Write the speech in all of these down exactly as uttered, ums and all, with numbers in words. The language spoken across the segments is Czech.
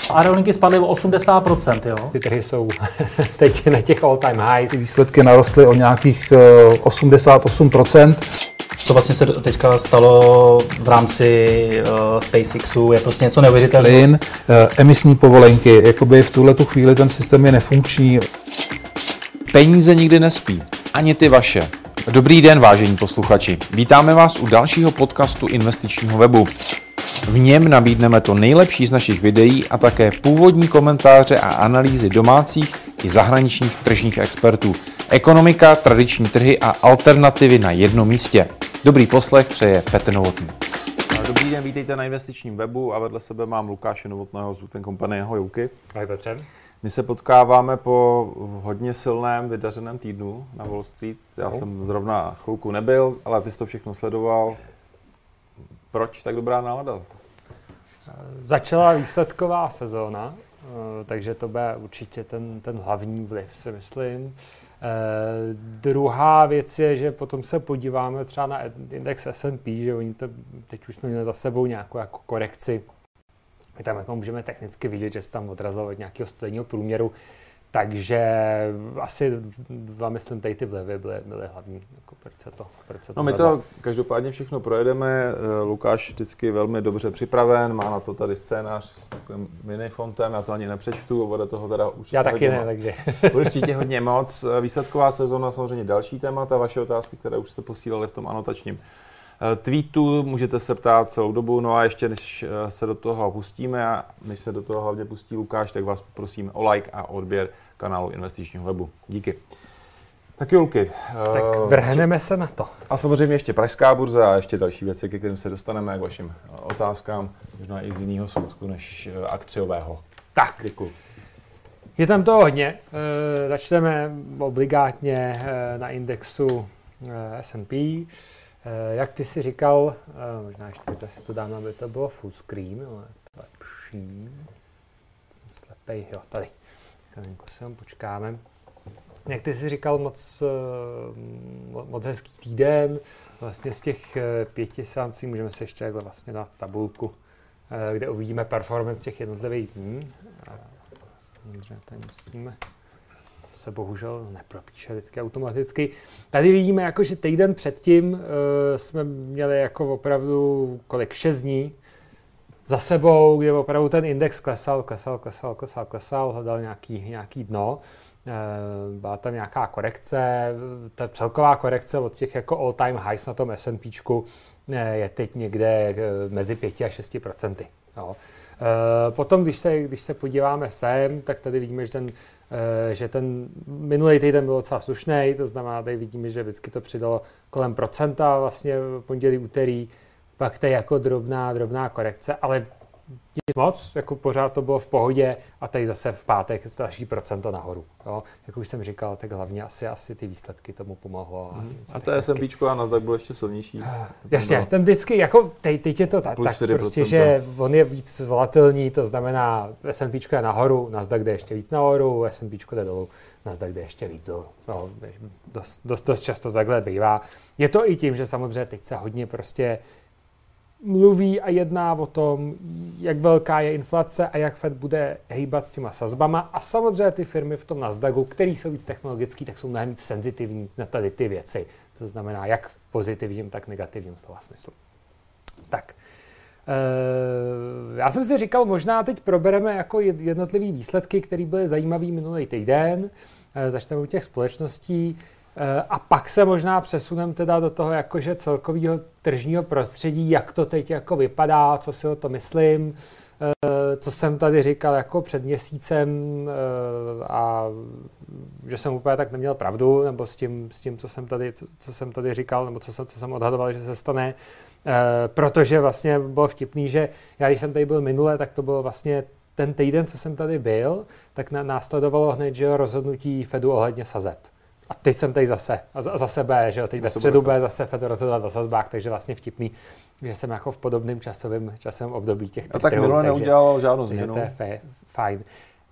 aerolinky spadly o osmdesát procent, jo. Ty trhy jsou teď na těch all time highs. Výsledky narostly o nějakých osmdesát osm procent. Co vlastně se teďka stalo v rámci uh, SpaceXu, je prostě něco neuvěřitelného. Plyn, uh, emisní povolenky, jakoby v tuhletu chvíli ten systém je nefunkční. Peníze nikdy nespí, ani ty vaše. Dobrý den, vážení posluchači. Vítáme vás u dalšího podcastu investičního webu. V něm nabídneme to nejlepší z našich videí a také původní komentáře a analýzy domácích i zahraničních tržních expertů. Ekonomika, tradiční trhy a alternativy na jednom místě. Dobrý poslech přeje Petr Novotný. Dobrý den, vítejte na investičním webu a vedle sebe mám Lukáše Novotného z Wood Company. Ahoj, Luky. Ahoj, Petře. My se potkáváme po hodně silném, vydařeném týdnu na Wall Street. Já Ahoj. jsem zrovna chvilku nebyl, ale ty jsi to všechno sledoval. Proč tak dobrá nálada? Začala výsledková sezóna, takže to bude určitě ten, ten hlavní vliv, si myslím. Eh, druhá věc je, že potom se podíváme třeba na index S and P, že oni to teď už jsme měli za sebou nějakou jako korekci. My tam jako můžeme technicky vidět, že se tam odrazilo od nějakého stodenního průměru, takže asi dva, myslím, tady ty vlivy byly, byly hlavní. Jako proč se to, proč se to no my to každopádně všechno projedeme. Lukáš vždycky velmi dobře připraven, má na to tady scénář s takovým minifontem, já to ani nepřečtu, bude toho teda určitě Já taky hodně ne, takže. Určitě hodně moc. Výsledková sezóna, samozřejmě další témata, vaše otázky, které už jste posílali v tom anotačním tweetu, můžete se ptát celou dobu, no a ještě než se do toho pustíme a než se do toho hlavně pustí Lukáš, tak vás poprosím o like a odběr kanálu investičního webu. Díky. Tak Julky. Tak vrhneme se na to. A samozřejmě ještě pražská burza a ještě další věci, ke kterým se dostaneme k vašim otázkám, možná i z jiného soudku než akciového. Tak, děkuji. Je tam to hodně. E, začneme obligátně na indexu S and P. Jak ty si říkal, možná ještě si to dám, aby to bylo full screen, ale to je lepší. Jsem slepej, jo, tady. Kalenko se vám počkáme. Jak ty si říkal, moc, moc hezký týden. Vlastně z těch pěti seancí můžeme se ještě takhle vlastně na tabulku, kde uvidíme performance těch jednotlivých dní. Samozřejmě tady musíme se bohužel nepropíše vždycky automaticky. Tady vidíme, jako, že týden předtím uh, jsme měli jako opravdu kolik šest dní za sebou, kde opravdu ten index klesal, klesal, klesal, klesal, klesal, hledal nějaký, nějaký dno. Uh, byla tam nějaká korekce, ta celková korekce od těch jako all time highs na tom S and Pčku je teď někde mezi pěti a šesti procenty. Jo. Uh, potom, když se, když se podíváme sem, tak tady vidíme, že ten že ten minulý týden byl docela slušný, to znamená, tady vidíme, že vždycky to přidalo kolem procenta vlastně pondělí, úterý, pak to je jako drobná, drobná korekce, ale nic moc, jako pořád to bylo v pohodě a tady zase v pátek další procento nahoru. Jo? Jak už jsem říkal, tak hlavně asi, asi ty výsledky tomu pomohlo. Hmm. A to S and P a Nasdaq byl ještě silnější. Jasně, byl... ten vždycky, jako teď, teď je to tak, tak prostě, že on je víc volatilní, to znamená S and P je nahoru, Nasdaq jde ještě víc nahoru, S and P jde dolů, Nasdaq jde ještě víc dolů. No, dost, dost, dost často takhle bývá. Je to i tím, že samozřejmě teď se hodně prostě mluví a jedná o tom, jak velká je inflace a jak Fed bude hejbat s těma sazbama. A samozřejmě ty firmy v tom Nasdaqu, které jsou víc technologické, tak jsou mnohem víc senzitivní na tady ty věci. To znamená, jak v pozitivním, tak negativním slova smyslu. Tak. E, já jsem si říkal, možná teď probereme jako jednotlivý výsledky, které byly zajímavý minulý týden. E, začneme u těch společností. A pak se možná přesuneme teda do toho jakože celkového tržního prostředí, jak to teď jako vypadá, co si o to myslím, co jsem tady říkal jako před měsícem a že jsem úplně tak neměl pravdu, nebo s tím, s tím co, jsem tady, co jsem tady říkal, nebo co jsem, co jsem odhadoval, že se stane, protože vlastně bylo vtipný, že já když jsem tady byl minule, tak to bylo vlastně ten týden, co jsem tady byl, tak následovalo hned, že rozhodnutí Fedu ohledně sazeb. A teď jsem tady zase, a za, za sebe, že jo, teď ve středu bude zase Fed rozhodovat o sazbách, takže vlastně vtipný, že jsem jako v podobném časovém, časovém období těch A tak minule neudělal žádnou změnu. To je fajn.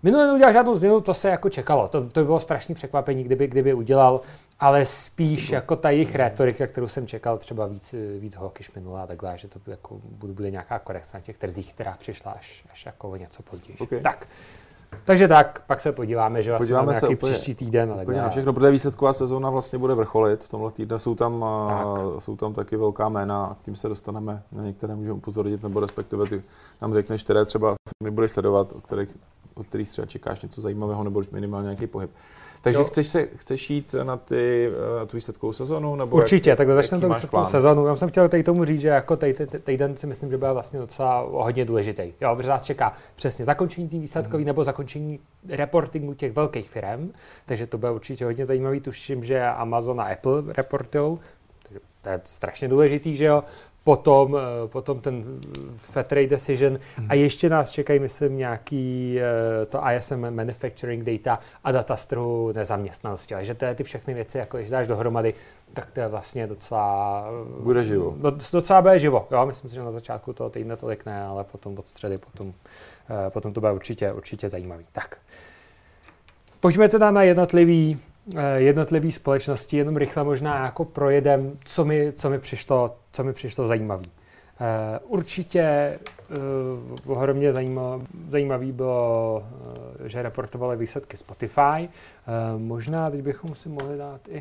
Minule neudělal žádnou změnu, to se jako čekalo. To, to by bylo strašný překvapení, kdyby, kdyby udělal, ale spíš jako ta jejich rétorika, kterou jsem čekal třeba víc, víc hokiš minule a takhle, že to jako bude, bude nějaká korekce na těch trzích, která přišla až, až jako něco později. Okay. Tak. Takže tak, pak se podíváme, že vlastně máme nějaký úplně, příští týden. Úplně na všechno, protože výsledková sezóna vlastně bude vrcholit. V tomhle týdnu jsou tam, tak. jsou tam taky velká jména a k tím se dostaneme. Na některé můžeme upozornit, nebo respektive ty nám řekneš, které třeba firmy budeš sledovat, o kterých, o kterých třeba čekáš něco zajímavého nebo minimálně nějaký pohyb. Takže chceš, se, chceš jít na, ty, na tu výsledkovou sezonu? Nebo určitě, jak, tak začneme tu výsledkovou sezonu. Já jsem chtěl tady tomu říct, že jako týden si myslím, že byl vlastně docela hodně důležitý. Jo, protože nás čeká přesně zakončení té výsledkový mm. nebo zakončení reportingu těch velkých firm, takže to bude určitě hodně zajímavý. Tuším, že Amazon a Apple reportujou, takže to je strašně důležitý, že jo. Potom, potom ten Fed Rate Decision mm. a ještě nás čekají, myslím, nějaký to I S M Manufacturing Data a data z trhu nezaměstnanosti. Takže to je ty všechny věci, jako když dáš dohromady, tak to je vlastně docela... Bude živo. Docela bude živo. Jo, myslím si, že na začátku toho týdne tolik ne, ale potom od středy, potom, potom to bude určitě, určitě zajímavý. Tak. Pojďme teda na jednotlivý jednotlivý společnosti, jenom rychle možná jako projedem, co mi, co mi přišlo, co mi přišlo zajímavý. Uh, určitě uh, ohromně zajímavý, zajímavý bylo, uh, že reportovali výsledky Spotify. Uh, možná teď bychom si mohli dát i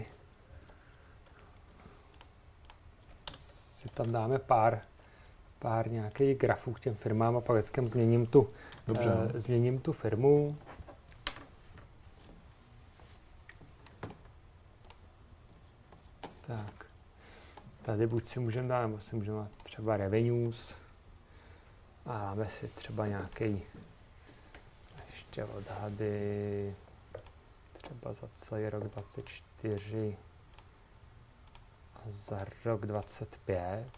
si tam dáme pár, pár nějakých grafů k těm firmám a pak vždycky změním tu, Dobře. Uh, změním tu firmu. Tak, tady buď si můžeme dát, nebo si můžeme dát třeba revenues a dáme si třeba nějaký ještě odhady třeba za celý rok dvacet čtyři a za rok dvacet pět.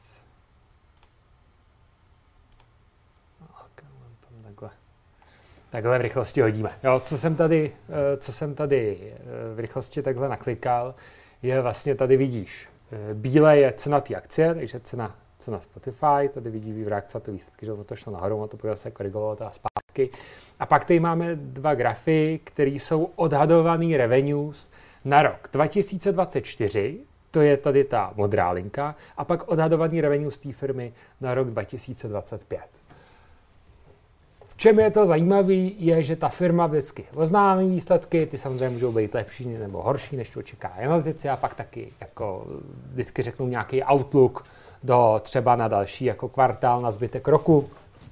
Tak, tam takhle. Takhle v rychlosti hodíme. Jo, co jsem tady, co jsem tady v rychlosti takhle naklikal, je vlastně tady vidíš, bílé je cena té akcie, takže cena, cena Spotify, tady vidí v reakci to výsledky, že to šlo nahoru, a to bude se korigovalo teda zpátky. A pak tady máme dva grafy, které jsou odhadovaný revenues na rok dva tisíce dvacet čtyři, to je tady ta modrá linka, a pak odhadovaný revenues té firmy na rok dva tisíce dvacet pět. V čem je to zajímavý, je, že ta firma vždycky oznámí výsledky, ty samozřejmě můžou být lepší nebo horší, než to čeká analytici, a pak taky jako vždycky řeknou nějaký outlook do třeba na další jako kvartál, na zbytek roku,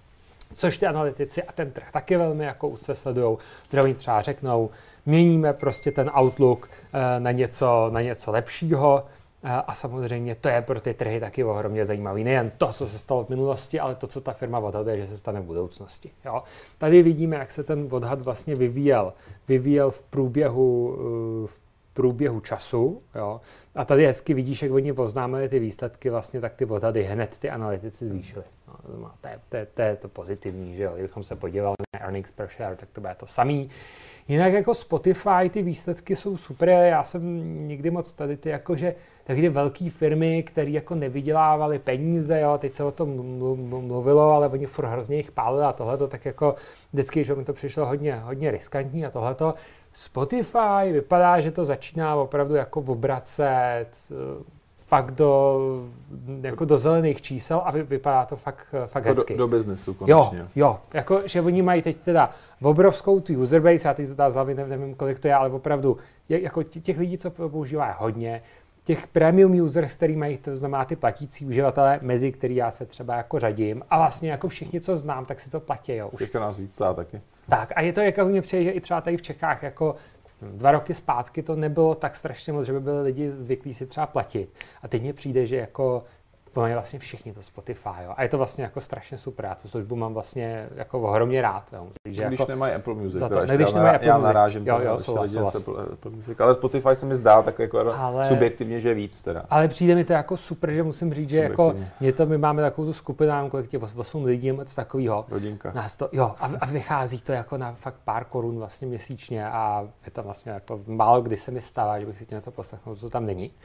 což ty analytici a ten trh taky velmi jako úzce sledujou, protože oni třeba řeknou, měníme prostě ten outlook na něco, na něco lepšího. A samozřejmě to je pro ty trhy taky ohromně zajímavý. Nejen to, co se stalo v minulosti, ale to, co ta firma odhaduje, že se stane v budoucnosti. Jo? Tady vidíme, jak se ten odhad vlastně vyvíjel, vyvíjel v průběhu, v průběhu času. Jo? A tady hezky vidíš, jak oni oznámili ty výsledky, vlastně tak ty odhady hned ty analytici zvýšili. No, to, je, to, je, to je to pozitivní, že jo? Kdybychom se podívali na earnings per share, tak to bude to samý. Jinak jako Spotify, ty výsledky jsou super, já jsem nikdy moc tady ty jakože taky ty velké firmy, které jako nevydělávaly peníze, jo, teď se o tom mluvilo, ale oni furt hrozně jich pálili a tohleto, tak jako vždycky, že mi to přišlo hodně, hodně riskantní a tohleto. Spotify vypadá, že to začíná opravdu jako obracet fakt do, jako do zelených čísel a vypadá to fakt, fakt hezky. Do, do biznesu konečně. Jo, jo, jako, že oni mají teď teda obrovskou tu user base, já teď z hlavy nevím, kolik to je, ale opravdu je, jako těch lidí, co používají hodně, těch premium users, který mají, to znamená ty platící uživatelé, mezi který já se třeba jako řadím a vlastně jako všichni, co znám, tak si to platí, jo. Už. Ještě nás víc stát taky. Tak a je to, jako mě přijde, že i třeba tady v Čechách jako dva roky zpátky to nebylo tak strašně moc, že by byli lidi zvyklí si třeba platit. A teď mně přijde, že jako mají vlastně všichni to Spotify, jo. A je to vlastně jako strašně super. Já tu službu mám vlastně jako ohromně rád. Jo. Když jako nemají Apple Music, to, ne, když nemají Apple já Music. narážím jo, to, jo, souhlas, souhlas. Apple, Apple Music. Ale Spotify se mi zdá tak jako ale, subjektivně, že víc teda. Ale přijde mi to jako super, že musím říct, že jako mě to, my máme takovou tu skupinu, mám kolik těch osm lidí, moc takovýho. Rodinka. Nás to, jo, a, a vychází to jako na fakt pár korun vlastně měsíčně a je to vlastně jako málo kdy se mi stává, že bych si něco poslechnul, co tam není.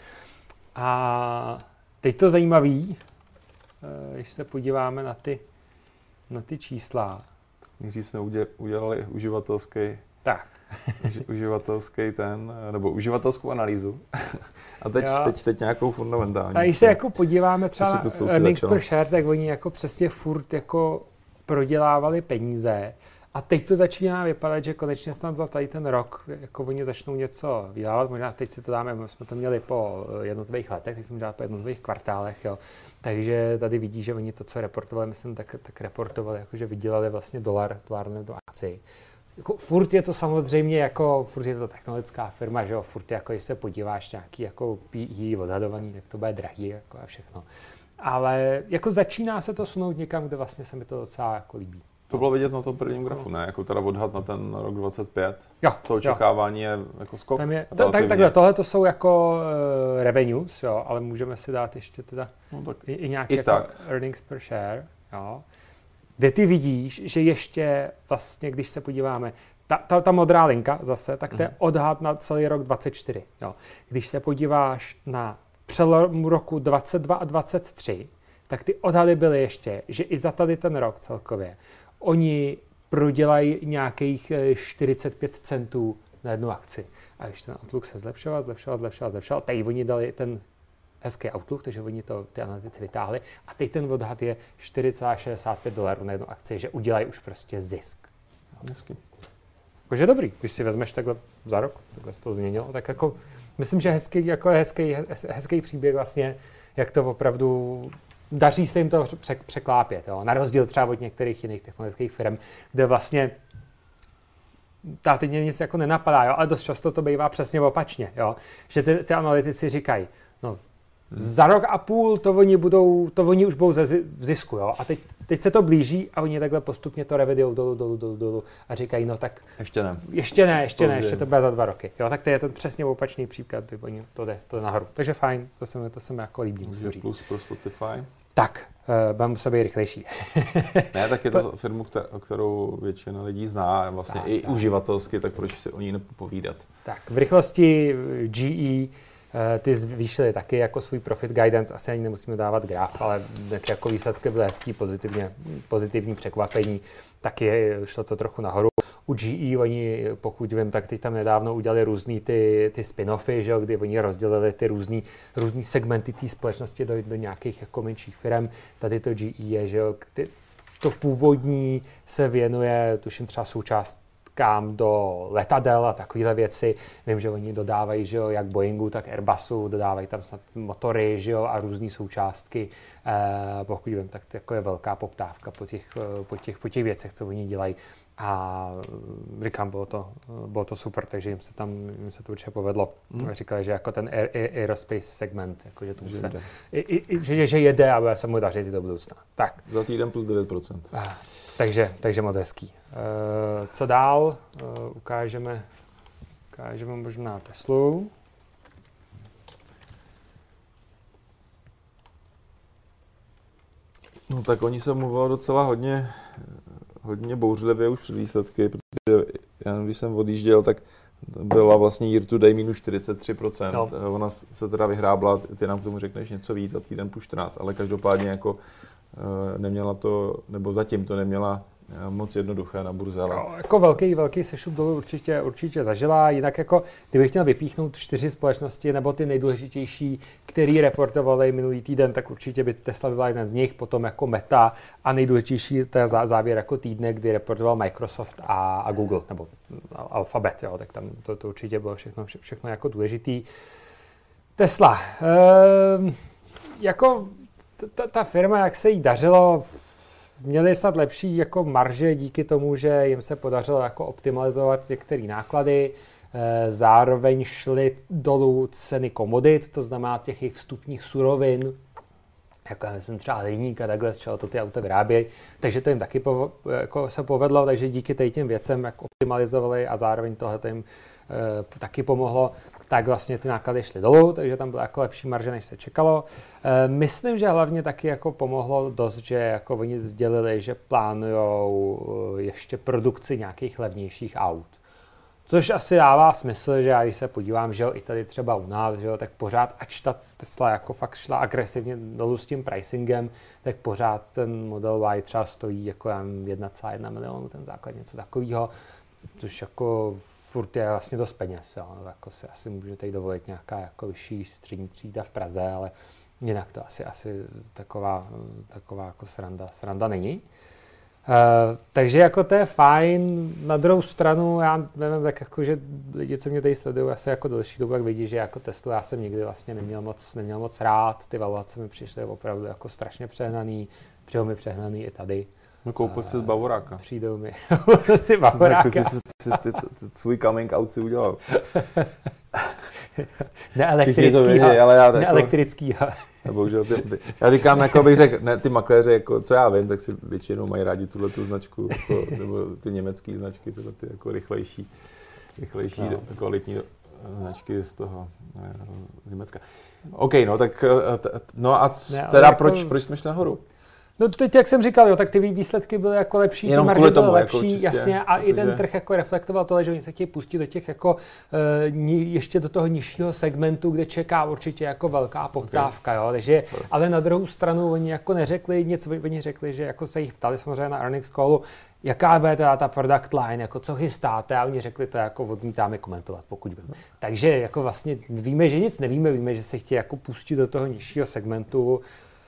A teď to zajímavý, když se podíváme na ty, na ty čísla, nejdřív jsme udělali uživatelský, tak. uživatelský ten, nebo uživatelskou analýzu. A teď, teď, teď nějakou fundamentální. Tady se jako podíváme třeba na earnings začalo. per share, tak oni jako přesně furt jako prodělávali peníze. A teď to začíná vypadat, že konečně snad za tady ten rok jako oni začnou něco vydávat. Možná teď si to dáme, my jsme to měli po jednotlivých letech, teď jsme dělali po jednotlivých kvartálech. Jo. Takže tady vidí, že oni to, co reportovali, myslím, tak, tak reportovali, jako, že vydělali vlastně dolar, dolar do akci. Jako, furt je to samozřejmě jako, furt je to technologická firma, že jo, furt jako, když se podíváš nějaký jako P E odhadovaný, tak to bude drahý jako a všechno. Ale jako začíná se to sunout někam, kde vlastně se mi to docela jako líbí. To bylo vidět na tom prvním grafu, ne? Jako teda odhad na ten rok dvacet pět. Jo, to očekávání jo. je jako skok. Tam je, to, tak, takhle, tohle to jsou jako uh, revenues, jo, ale můžeme si dát ještě teda no, tak i, i nějaký i jako tak. earnings per share, jo. Kde ty vidíš, že ještě vlastně, když se podíváme, ta, ta, ta modrá linka zase, tak to je odhad na celý rok dvacet čtyři. Jo. Když se podíváš na přelom roku dvacet dva a dvacet tři, tak ty odhady byly ještě, že i za tady ten rok celkově oni prodělají nějakých čtyřicet pět centů na jednu akci. A když ten outlook se zlepšoval, zlepšoval, zlepšoval, zlepšoval, teď oni dali ten hezký outlook, takže oni to ty analytici vytáhli a teď ten odhad je čtyři celá šedesát pět dolarů na jednu akci, že udělají už prostě zisk. Hezky. Takže dobrý, když si vezmeš takhle za rok, takhle se to změnilo, tak jako myslím, že hezký, jako hezký, hezký příběh vlastně, jak to opravdu daří se jim to překlápět, jo? Na rozdíl třeba od některých jiných technologických firm, kde vlastně ta teď nic jako nenapadá, jo? Ale dost často to bývá přesně opačně, jo? Že ty, ty analytici říkají, no za rok a půl to oni budou, to oni už budou v zisku, jo? A teď, teď se to blíží a oni takhle postupně to revidujou dolů, dolů, dolů, dolů a říkají, no tak ještě ne. Ještě ne, ještě Později. ne, ještě to bude za dva roky. Jo, tak to je ten přesně opačný příklad, kdy oni to jde, to jde nahoru. Takže fajn, to se mi, to se mi jako líbí, musím říct. Plus pro Spotify. Tak, uh, budeme muset být rychlejší. Ne, tak je to firmu, kterou většina lidí zná, vlastně tak, i tak. uživatelsky, tak proč si o ní nepovídat. Tak, v rychlosti G E, ty zvýšili taky jako svůj profit guidance, asi ani nemusíme dávat graf, ale jako výsledky byly hezký, pozitivně, pozitivní překvapení, taky šlo to trochu nahoru. U G E oni, pokud vím, tak teď tam nedávno udělali různý ty, ty spin-offy, že jo, kdy oni rozdělili ty různý, různý segmenty té společnosti do, do nějakých jako menších firm. Tady to G E je, že jo, ty, to původní se věnuje, tuším třeba součást kam do letadel a takovéhle věci. Vím, že oni dodávají, že jo, jak Boeingu, tak Airbusu, dodávají tam snad motory, že jo, a různé součástky. E, pokud vím, tak to jako je velká poptávka po těch, po těch, po těch věcech, co oni dělají. A říkám, bylo to, bylo to super, takže jim se tam jim se to určitě povedlo. Hmm. Říkali, že jako ten aer, aerospace segment, jako, že, to že, se, i, i, že, že jede a bude se mu dařit i do budoucna. Tak. Za týden plus devět procent. Ah. Takže, takže moc hezký. Uh, co dál? Uh, ukážeme, ukážeme možná Teslu. No tak oni se mluvili docela hodně, hodně bouřlivě už před výsledky, protože já když jsem odjížděl, tak byla vlastně year to day minus čtyřicet tři procent. No. Ona se teda vyhrábla, ty nám k tomu řekneš něco víc, za týden plus čtrnáct, ale každopádně jako neměla to, nebo zatím to neměla moc jednoduché na burze. Ale... No, jako velký, velký sešup dolů určitě, určitě zažila, jinak jako, kdybych měl vypíchnout čtyři společnosti, nebo ty nejdůležitější, který reportovali minulý týden, tak určitě by Tesla byla jeden z nich, potom jako Meta a nejdůležitější to je závěr jako týdne, kdy reportoval Microsoft a, a Google, nebo Alphabet, jo, tak tam to, to určitě bylo všechno, vše, všechno jako důležitý. Tesla, ehm, jako ta, ta firma, jak se jí dařilo, měli snad lepší jako marže díky tomu, že jim se podařilo jako optimalizovat některé náklady, zároveň šly dolů ceny komodit, to znamená těch jejich vstupních surovin, jako já myslím třeba hliník a takhle, z čeho to ty auta vyrábějí, takže to jim taky po, jako se povedlo, takže díky těm věcem jak optimalizovali a zároveň tohle jim e, taky pomohlo, tak vlastně ty náklady šly dolů, takže tam byla jako lepší marže, než se čekalo. E, myslím, že hlavně taky jako pomohlo dost, že jako oni sdělili, že plánujou ještě produkci nějakých levnějších aut. Což asi dává smysl, že já když se podívám, že jo, i tady třeba u nás, že jo, tak pořád, ač ta Tesla jako fakt šla agresivně dolů s tím pricingem, tak pořád ten Model Y třeba stojí jako jedna celá jedna milionu, ten základ, něco takového, což jako furt je vlastně dost peněz, jo. Jako si asi můžete jí dovolit nějaká jako vyšší střední třída v Praze, ale jinak to asi, asi taková, taková jako sranda, sranda není. Uh, takže jako to je fajn, na druhou stranu já nevím, tak jako, že lidi, co mě tady sledují asi jako delší dobu, jak vidí, že jako Teslu já jsem nikdy vlastně neměl moc, neměl moc rád, ty valuace mi přišly opravdu jako strašně přehnaný, přijel mi přehnaný i tady. No koupil jsi z Bavoráka. Přijdou mi ty Bavoráka. Ty jsi svůj coming out si udělal. Neelektrickýho, jako, neelektrickýho. Bohužel, ty, ty, já říkám, jako bych řekl, ne, ty makléři, jako, co já vím, tak si většinou mají rádi tuhletu značku, jako, nebo ty německé značky, tyhle ty jako rychlejší, rychlejší no. kvalitní značky z toho, ne, z Německa. OK, no tak, no a ne, teda jako, proč, proč jsme šli nahoru? No teď, jak jsem říkal, jo, tak ty výsledky byly jako lepší, ty marže byly lepší, jako čistě, jasně, a protože... i ten trh jako reflektoval to, že oni se chtějí pustit do těch jako uh, ještě do toho nižšího segmentu, kde čeká určitě jako velká poptávka, okay. jo, takže, ale na druhou stranu oni jako neřekli nic, oni řekli, že jako se jich ptali samozřejmě na earnings callu, jaká bude teda ta product line, jako co chystáte, a oni řekli to jako odmítáme komentovat, pokud by. Takže jako vlastně víme, že nic nevíme, víme, že se chtějí jako pustit do toho nižšího segmentu.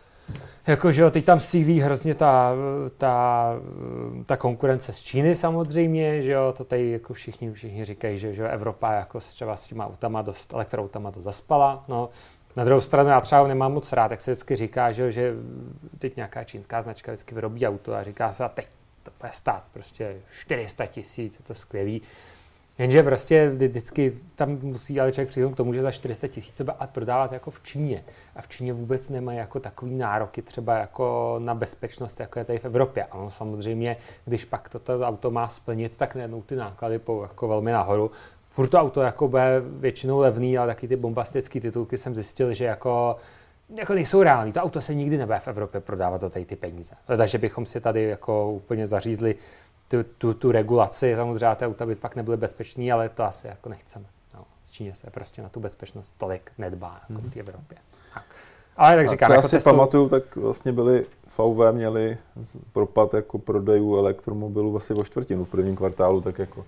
Jakože jo, teď tam sílí hrozně ta, ta, ta konkurence z Číny samozřejmě, že jo, to tady jako všichni, všichni říkají, že, že Evropa jako třeba s těma autama dost, elektroautama to zaspala, no. Na druhou stranu já třeba nemám moc rád, jak se vždycky říká, že, že teď nějaká čínská značka vždycky vyrobí auto a říká se, a teď to bude stát prostě čtyři sta tisíc, je to skvělý. Jenže prostě vždycky tam musí ale člověk přijít k tomu, že za čtyři sta tisíc se a prodávat jako v Číně. A v Číně vůbec nemají jako takový nároky třeba jako na bezpečnost, jako je tady v Evropě. A no, samozřejmě, když pak toto auto má splnit, tak najednou ty náklady půjdou jako velmi nahoru. Furt to auto jako bude většinou levný, ale taky ty bombastické titulky jsem zjistil, že jako jako nejsou reální. To auto se nikdy nebude v Evropě prodávat za tady ty peníze. Takže bychom si tady jako úplně zařízli tu, tu, tu regulaci. Samozřejmě ty auta by pak nebyly bezpečný, ale to asi jako nechceme. No, v Číně se prostě na tu bezpečnost tolik nedbá jako v té Evropě. Tak. Ale tak říkám, co jako já si Tesla... pamatuju, tak vlastně byly V W měli propad jako prodejů elektromobilů asi o čtvrtinu v prvním kvartálu, tak jako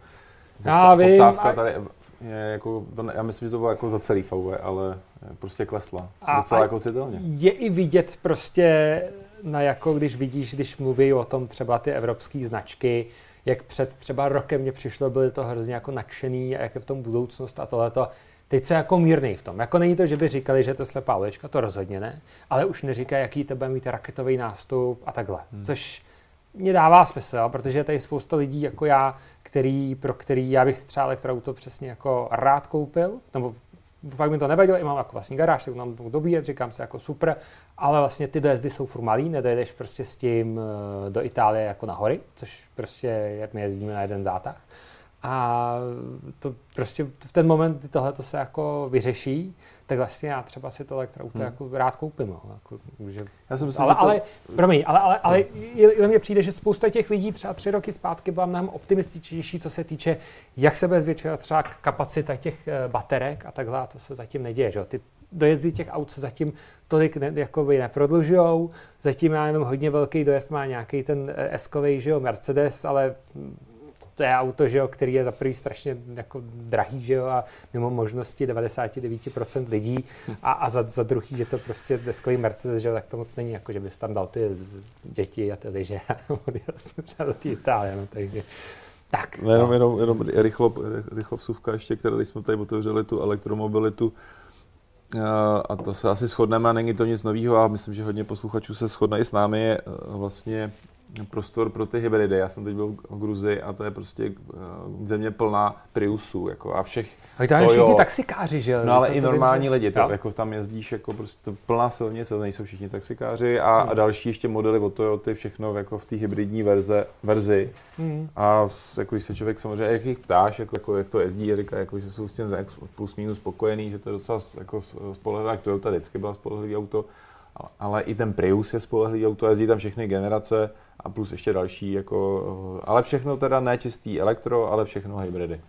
já vím, poptávka a... tady je jako, to, já myslím, že to bylo jako za celý V W, ale prostě klesla. A, docela a jako citelně. Je i vidět prostě, na jako když vidíš, když mluví o tom třeba ty evropské značky, jak před třeba rokem mě přišlo, byly to hrozně jako nadšený a jak je v tom budoucnost a tohleto. Teď se jako mírnej v tom. Jako není to, že by říkali, že je to slepá ulička, to rozhodně ne, ale už neříkají, jaký to bude mít raketový nástup a takhle. Hmm. Což mě dává smysl, jo, protože je tady spousta lidí jako já, který, pro který já bych si třeba elektroauto přesně jako rád koupil, nebo fakt mi to nevadilo, i mám jako vlastní garáž, tak mám dobíjet, říkám si jako super, ale vlastně ty dojezdy jsou furt malý, nedojedeš prostě s tím do Itálie jako na hory, což prostě jak my jezdíme na jeden zátah. A to prostě v ten moment, kdy tohle se jako vyřeší, tak vlastně já třeba si to elektroauto hmm. jako rád koupím. No. Jako, že... Já si myslím, ale, že to... ale, promiň, ale, ale, ale hmm. mně přijde, že spousta těch lidí třeba tři roky zpátky byla mnohem optimističtější, co se týče, jak se bude zvětšovat třeba kapacita těch baterek a takhle, a to se zatím neděje. Že? Ty dojezdy těch aut se zatím tolik ne, jakoby neprodlužujou. Zatím já nevím, hodně velký dojezd má nějaký ten S-kovej, že jo, Mercedes, ale to je auto, že jo, který je za prvý strašně jako drahý, že jo, a mimo možnosti devadesát devět procent lidí a, a za, za druhý, že to prostě deskový Mercedes, že jo, tak to moc není, jako že bys tam dal ty děti a ty liže a vlastně třeba do té Itálie, no, takže tak. No. Jenom, jenom, jenom rychlo, rychlo vsuvka ještě, která když jsme tady otevřeli tu elektromobilitu, a to se asi shodneme a není to nic nového a myslím, že hodně posluchačů se shodne i s námi, je vlastně prostor pro ty hybridy. Já jsem teď byl v Gruzii a to je prostě země plná Priusů jako a všech. A tam všichni taxikáři, že jo? No ale to, i to normální vím, lidi, to, jako tam jezdíš jako prostě plná silnice, nejsou všichni taxikáři a, hmm. a další ještě modely od Toyoty, všechno jako v té hybridní verze, verzi. Hmm. A jako když se člověk samozřejmě, jak jich ptáš, jako, jako jak to jezdí, a říká, jako, že jsou s tím plus minus spokojený, že to je docela jako spolehlivé, Toyota vždycky byla spolehlivý auto, ale i ten Prius je spolehlivý auto, jezdí tam všechny generace a plus ještě další, jako, ale všechno teda ne čistý elektro, ale všechno hybridy.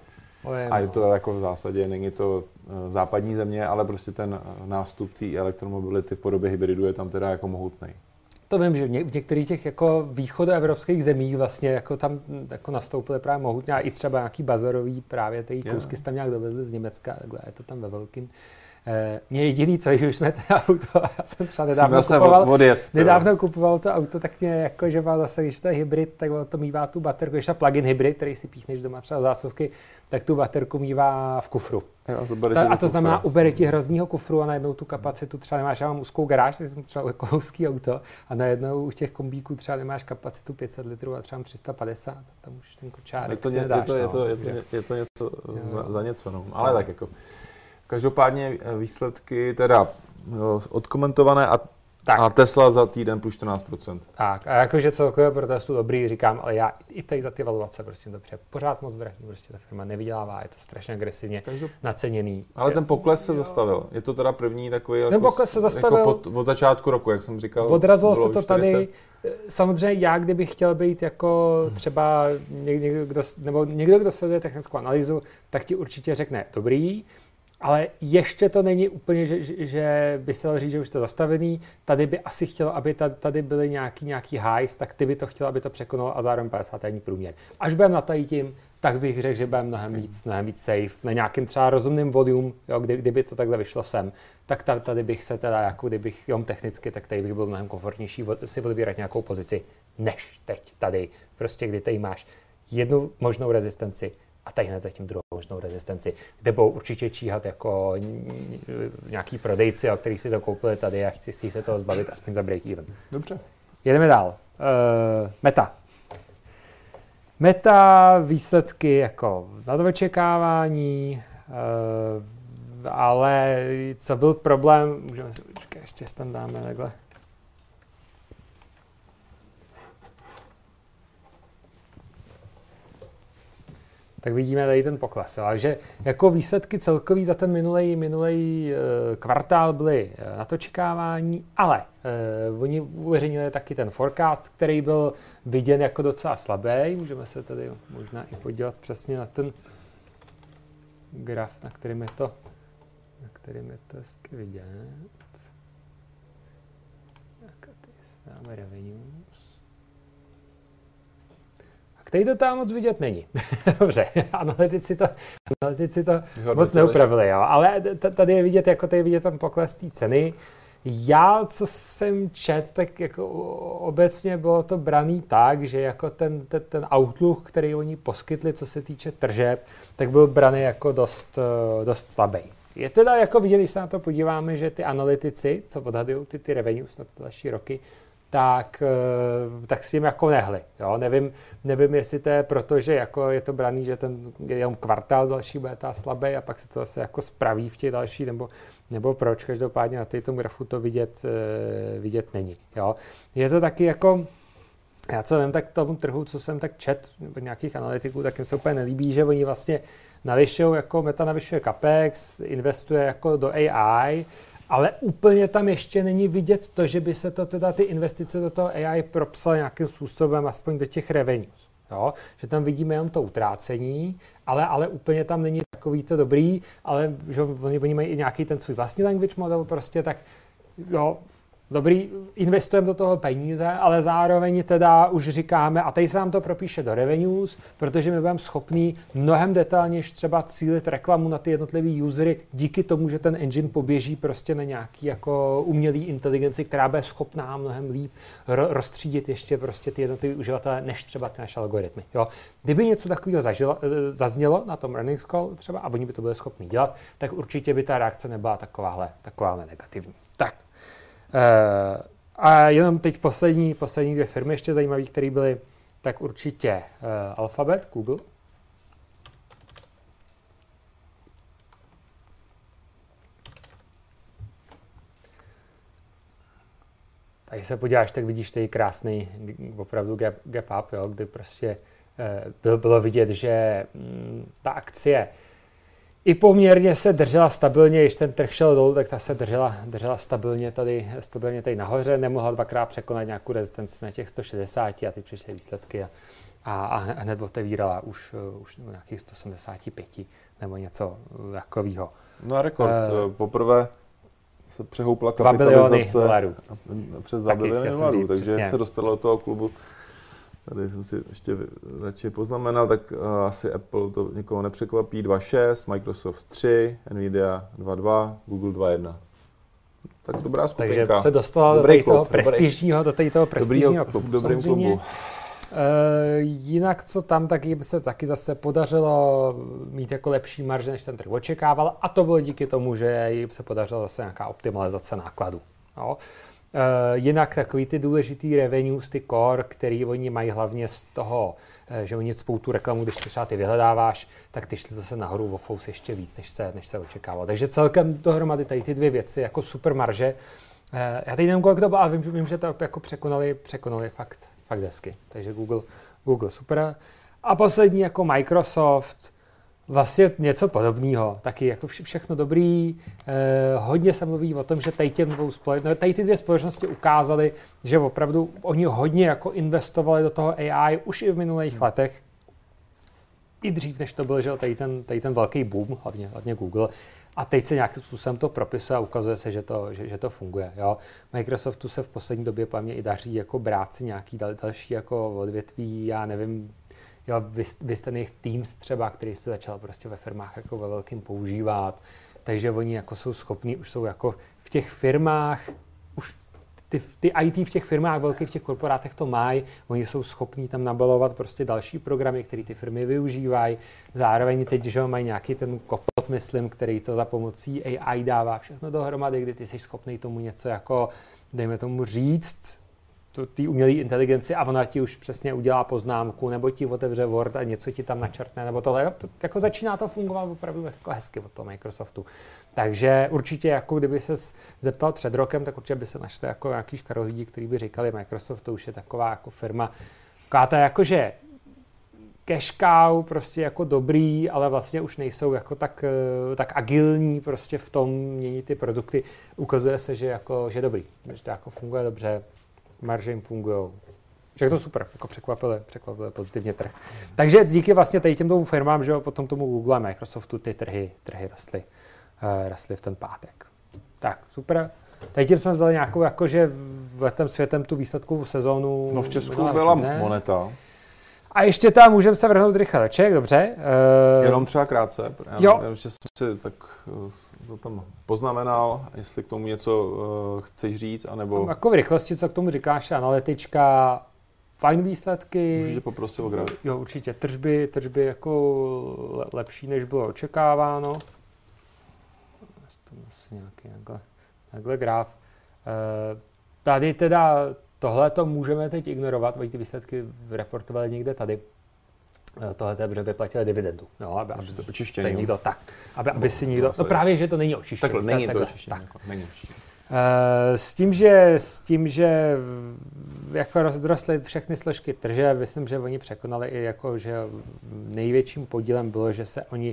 Ojem, a je to jako v zásadě, není to západní země, ale prostě ten nástup té elektromobility v podobě hybridu je tam teda jako mohutnej. To vím, že v, ně, v některých těch jako východoevropských zemích vlastně jako tam jako nastoupily právě mohutně a i třeba nějaký bazarový právě ty kousky tam nějak dovezli z Německa, takhle je to tam ve velkým. E, mě jediný, co že už jsme to auto, já jsem třeba nedávno kupoval, odjet, nedávno kupoval to auto, tak mě jako, že má zase, když to je hybrid, tak to mívá tu baterku, když to plug-in hybrid, který si píchneš doma třeba zásuvky, tak tu baterku mívá v kufru. Jo, to Ta, a to znamená, ubere ti hroznýho kufru a najednou tu kapacitu třeba nemáš, já mám úzkou garáž, tak jsem třeba jako úzký auto a najednou u těch kombíků třeba nemáš kapacitu pět set litrů a třeba tři sta padesát, tam už ten kočárek to si ně, nedáš. Je to, je, to, je, to, je, to, je to něco za, za něco, no. Ale tak jako. Každopádně výsledky teda odkomentované a, a Tesla za týden plus čtrnáct procent. Tak a jakože celkově pro testu dobrý, říkám, ale já i tady za ty valuace prostě dobře, pořád moc drahý, prostě ta firma nevydělává, je to strašně agresivně Každop... naceněný. Ale ten pokles se jo. zastavil, je to teda první takový ten jako, pokles se zastavil, jako pod, od začátku roku, jak jsem říkal. Odrazilo se to tady, samozřejmě já, kdybych chtěl být jako třeba někdo, kdo, nebo někdo, kdo sleduje technickou analýzu, tak ti určitě řekne dobrý, ale ještě to není úplně, že, že by se dalo říct, že už to zastavený. Tady by asi chtělo, aby tady byly nějaký, nějaký highs, tak ty by to chtělo, aby to překonalo a zároveň padesát denní průměr. Až budeme na tady tím, tak bych řekl, že budeme mnohem víc, mnohem víc safe, na nějakým třeba rozumným volume, jo, kdy, kdyby to takhle vyšlo sem, tak tady bych se teda, jako kdybych jenom technicky, tak tady bych byl mnohem komfortnější si odbírat nějakou pozici, než teď tady, prostě kdy tady máš jednu možnou rezistenci, a tady hned zatím druhou možnou rezistenci, kde budou určitě číhat jako nějaký prodejci, o kterých si to koupili tady a chci se toho zbavit aspoň za break even. Dobře. Jedeme dál. Uh, Meta. Meta výsledky jako na očekávání, uh, ale co byl problém, můžeme si počkat, ještě tam dáme takhle. Tak vidíme tady ten pokles. Takže jako výsledky celkový za ten minulej, minulej e, kvartál byly e, na to čekávání, ale e, oni uveřejnili taky ten forecast, který byl viděn jako docela slabý. Můžeme se tady možná i podívat přesně na ten graf, na kterým je to, na kterým je to hezky vidět. Tak a tady se dáme revenues. Který to tam moc vidět není. Dobře, analytici to, analytici to moc neupravili, jo. Ale t- tady je vidět, jako tady je vidět ten pokles té ceny. Já, co jsem čet, tak jako obecně bylo to braný tak, že jako ten, ten, ten outlook, který oni poskytli, co se týče tržeb, tak byl braný jako dost, dost slabý. Je teda jako vidět, když se na to podíváme, že ty analytici, co odhadují ty, ty revenues na ty další roky, tak, tak s tím jako nehli. Jo? Nevím, nevím, jestli to je proto, že jako je to braný, že ten jenom kvartál další bude ta slabý a pak se to zase jako spraví v těch další, nebo, nebo proč. Každopádně na tom grafu to vidět, vidět není. Jo? Je to taky jako, já co vím, tak tomu trhu, co jsem tak čet nějakých analytiků, tak jim se úplně nelíbí, že oni vlastně navyšují, jako Meta navyšuje capex, investuje jako do A I, ale úplně tam ještě není vidět to, že by se to teda ty investice do toho A I propsaly nějakým způsobem aspoň do těch revenues. Jo? Že tam vidíme jenom to utrácení, ale, ale úplně tam není takový to dobrý, ale že oni, oni mají i nějaký ten svůj vlastní language model prostě, tak jo, dobrý, investujeme do toho peníze, ale zároveň teda už říkáme, a tady se nám to propíše do revenues, protože my budeme schopní mnohem detailněji třeba cílit reklamu na ty jednotlivý usery díky tomu, že ten engine poběží prostě na nějaký jako umělý inteligenci, která bude schopná mnohem líp ro- rozstřídit ještě prostě ty jednotlivý uživatele, než třeba ty naše algoritmy. Jo. Kdyby něco takového zažilo, zaznělo na tom earnings call třeba a oni by to byli schopni dělat, tak určitě by ta reakce nebyla takováhle, takováhle negativní. Tak. Uh, a jenom teď poslední, poslední dvě firmy ještě zajímavé, které byly, tak určitě uh, Alphabet, Google. Tady se podíváš, tak vidíš tady krásný opravdu gap, gap up, jo, kdy prostě uh, bylo, bylo vidět, že mm, ta akcie i poměrně se držela stabilně, když ten trh šel dolů, tak ta se držela, držela stabilně, tady, stabilně tady nahoře, nemohla dvakrát překonat nějakou rezistenci na těch sto šedesát a ty přišly výsledky a, a, a hned otevírala už, už nějakých sto sedmdesát pět nebo něco takového. No a rekord. Uh, Poprvé se přehoupla dva biliony dolarů. Přes dva biliony dolarů, takže přesně. Se dostalo do toho klubu. Tady jsem si ještě radši poznamenal, tak uh, asi Apple to někoho nepřekvapí, dva šest, Microsoft tři, Nvidia dva dva, Google dva jedna. Tak dobrá skupinka. Takže se dostala dobrý do toho prestižního, do toho prestižního klubu. Dobrým klubu. E, jinak co tam, tak jim se taky zase podařilo mít jako lepší marže, než ten trh očekával, a to bylo díky tomu, že jim se podařila zase nějaká optimalizace nákladů. No. E, jinak takový ty důležitý revenues, ty core, který oni mají hlavně z toho, že oni cpou tu reklamu, když ty třeba ty vyhledáváš, tak ty šly zase nahoru o fous ještě víc, než se, než se očekávalo. Takže celkem dohromady tady ty dvě věci, jako super marže. E, já teď nevím, kolik to bylo, ale vím, vím že to jako překonali, překonali fakt, fakt hezky. Takže Google, Google super. A poslední jako Microsoft, vlastně něco podobného, taky jako vše, všechno dobrý. Eh, hodně se mluví o tom, že tady, těm dvou společ... no, tady ty dvě společnosti ukázaly, že opravdu oni hodně jako investovali do toho A I už i v minulých hmm. letech. I dřív, než to byl, že tady ten, tady ten velký boom, hlavně, hlavně Google. A teď se nějakým způsobem to propisuje a ukazuje se, že to, že, že to funguje. Jo. Microsoftu se v poslední době po mně i daří jako brát si nějaký dal, další jako odvětví, já nevím, jo, vy, vy jste jejich Teams třeba, který se začal prostě ve firmách jako ve velkým používat, takže oni jako jsou schopní, už jsou jako v těch firmách, už ty, ty I T v těch firmách velkých, v těch korporátech to mají, oni jsou schopní tam nabalovat prostě další programy, které ty firmy využívají, zároveň teď, že mají nějaký ten kopot, myslím, který to za pomocí A I dává všechno dohromady, kdy ty jsi schopný tomu něco jako, dejme tomu říct, té umělé inteligenci a ona ti už přesně udělá poznámku, nebo ti otevře Word a něco ti tam načrtne, nebo tohle. To, jako začíná to fungovat opravdu jako hezky od toho Microsoftu. Takže určitě, jako kdyby ses zeptal před rokem, tak určitě by se našli jako nějaký škarohlídi, kteří by říkali, Microsoft to už je taková jako firma, taková ta jakože cash cow, prostě jako dobrý, ale vlastně už nejsou jako tak, tak agilní prostě v tom měnit ty produkty. Ukazuje se, že jako, že dobrý, že to jako funguje dobře. Marže jim fungujou. Všechno super, jako překvapili, překvapili pozitivně trh. Takže díky vlastně tady těm firmám, že jo, potom tomu Google a Microsoftu ty trhy, trhy rostly, uh, rostly v ten pátek. Tak, super. Tady tím jsme vzali nějakou, jakože v letem světem tu výsledkovou sezónu. No v Česku byla Moneta. A ještě tam můžeme se vrhnout rychle do Čech, dobře. Uh, Jenom třeba krátce. Já, jo. Já ještě jsem si tak to tam poznamenal, jestli k tomu něco uh, chceš říct, anebo... Jako v rychlosti, co k tomu říkáš, analytička, fajn výsledky. Můžete poprosit o graf. Jo, určitě. Tržby, tržby jako lepší, než bylo očekáváno. To asi nějaký takhle, takhle graf. Uh, tady teda tohle to můžeme teď ignorovat, ty výsledky reportovali někde tady. Tohle je, že by platili dividendu. Jo, aby, aby to očištění. Někdo, tak, aby, aby si někdo, no právě, že to není očištění. Takhle, není takhle, to očištění. Tak. Není očištění. Uh, s tím, že, s tím, že jako rozrostly všechny složky trže, myslím, že oni překonali i jako, že největším podílem bylo, že se oni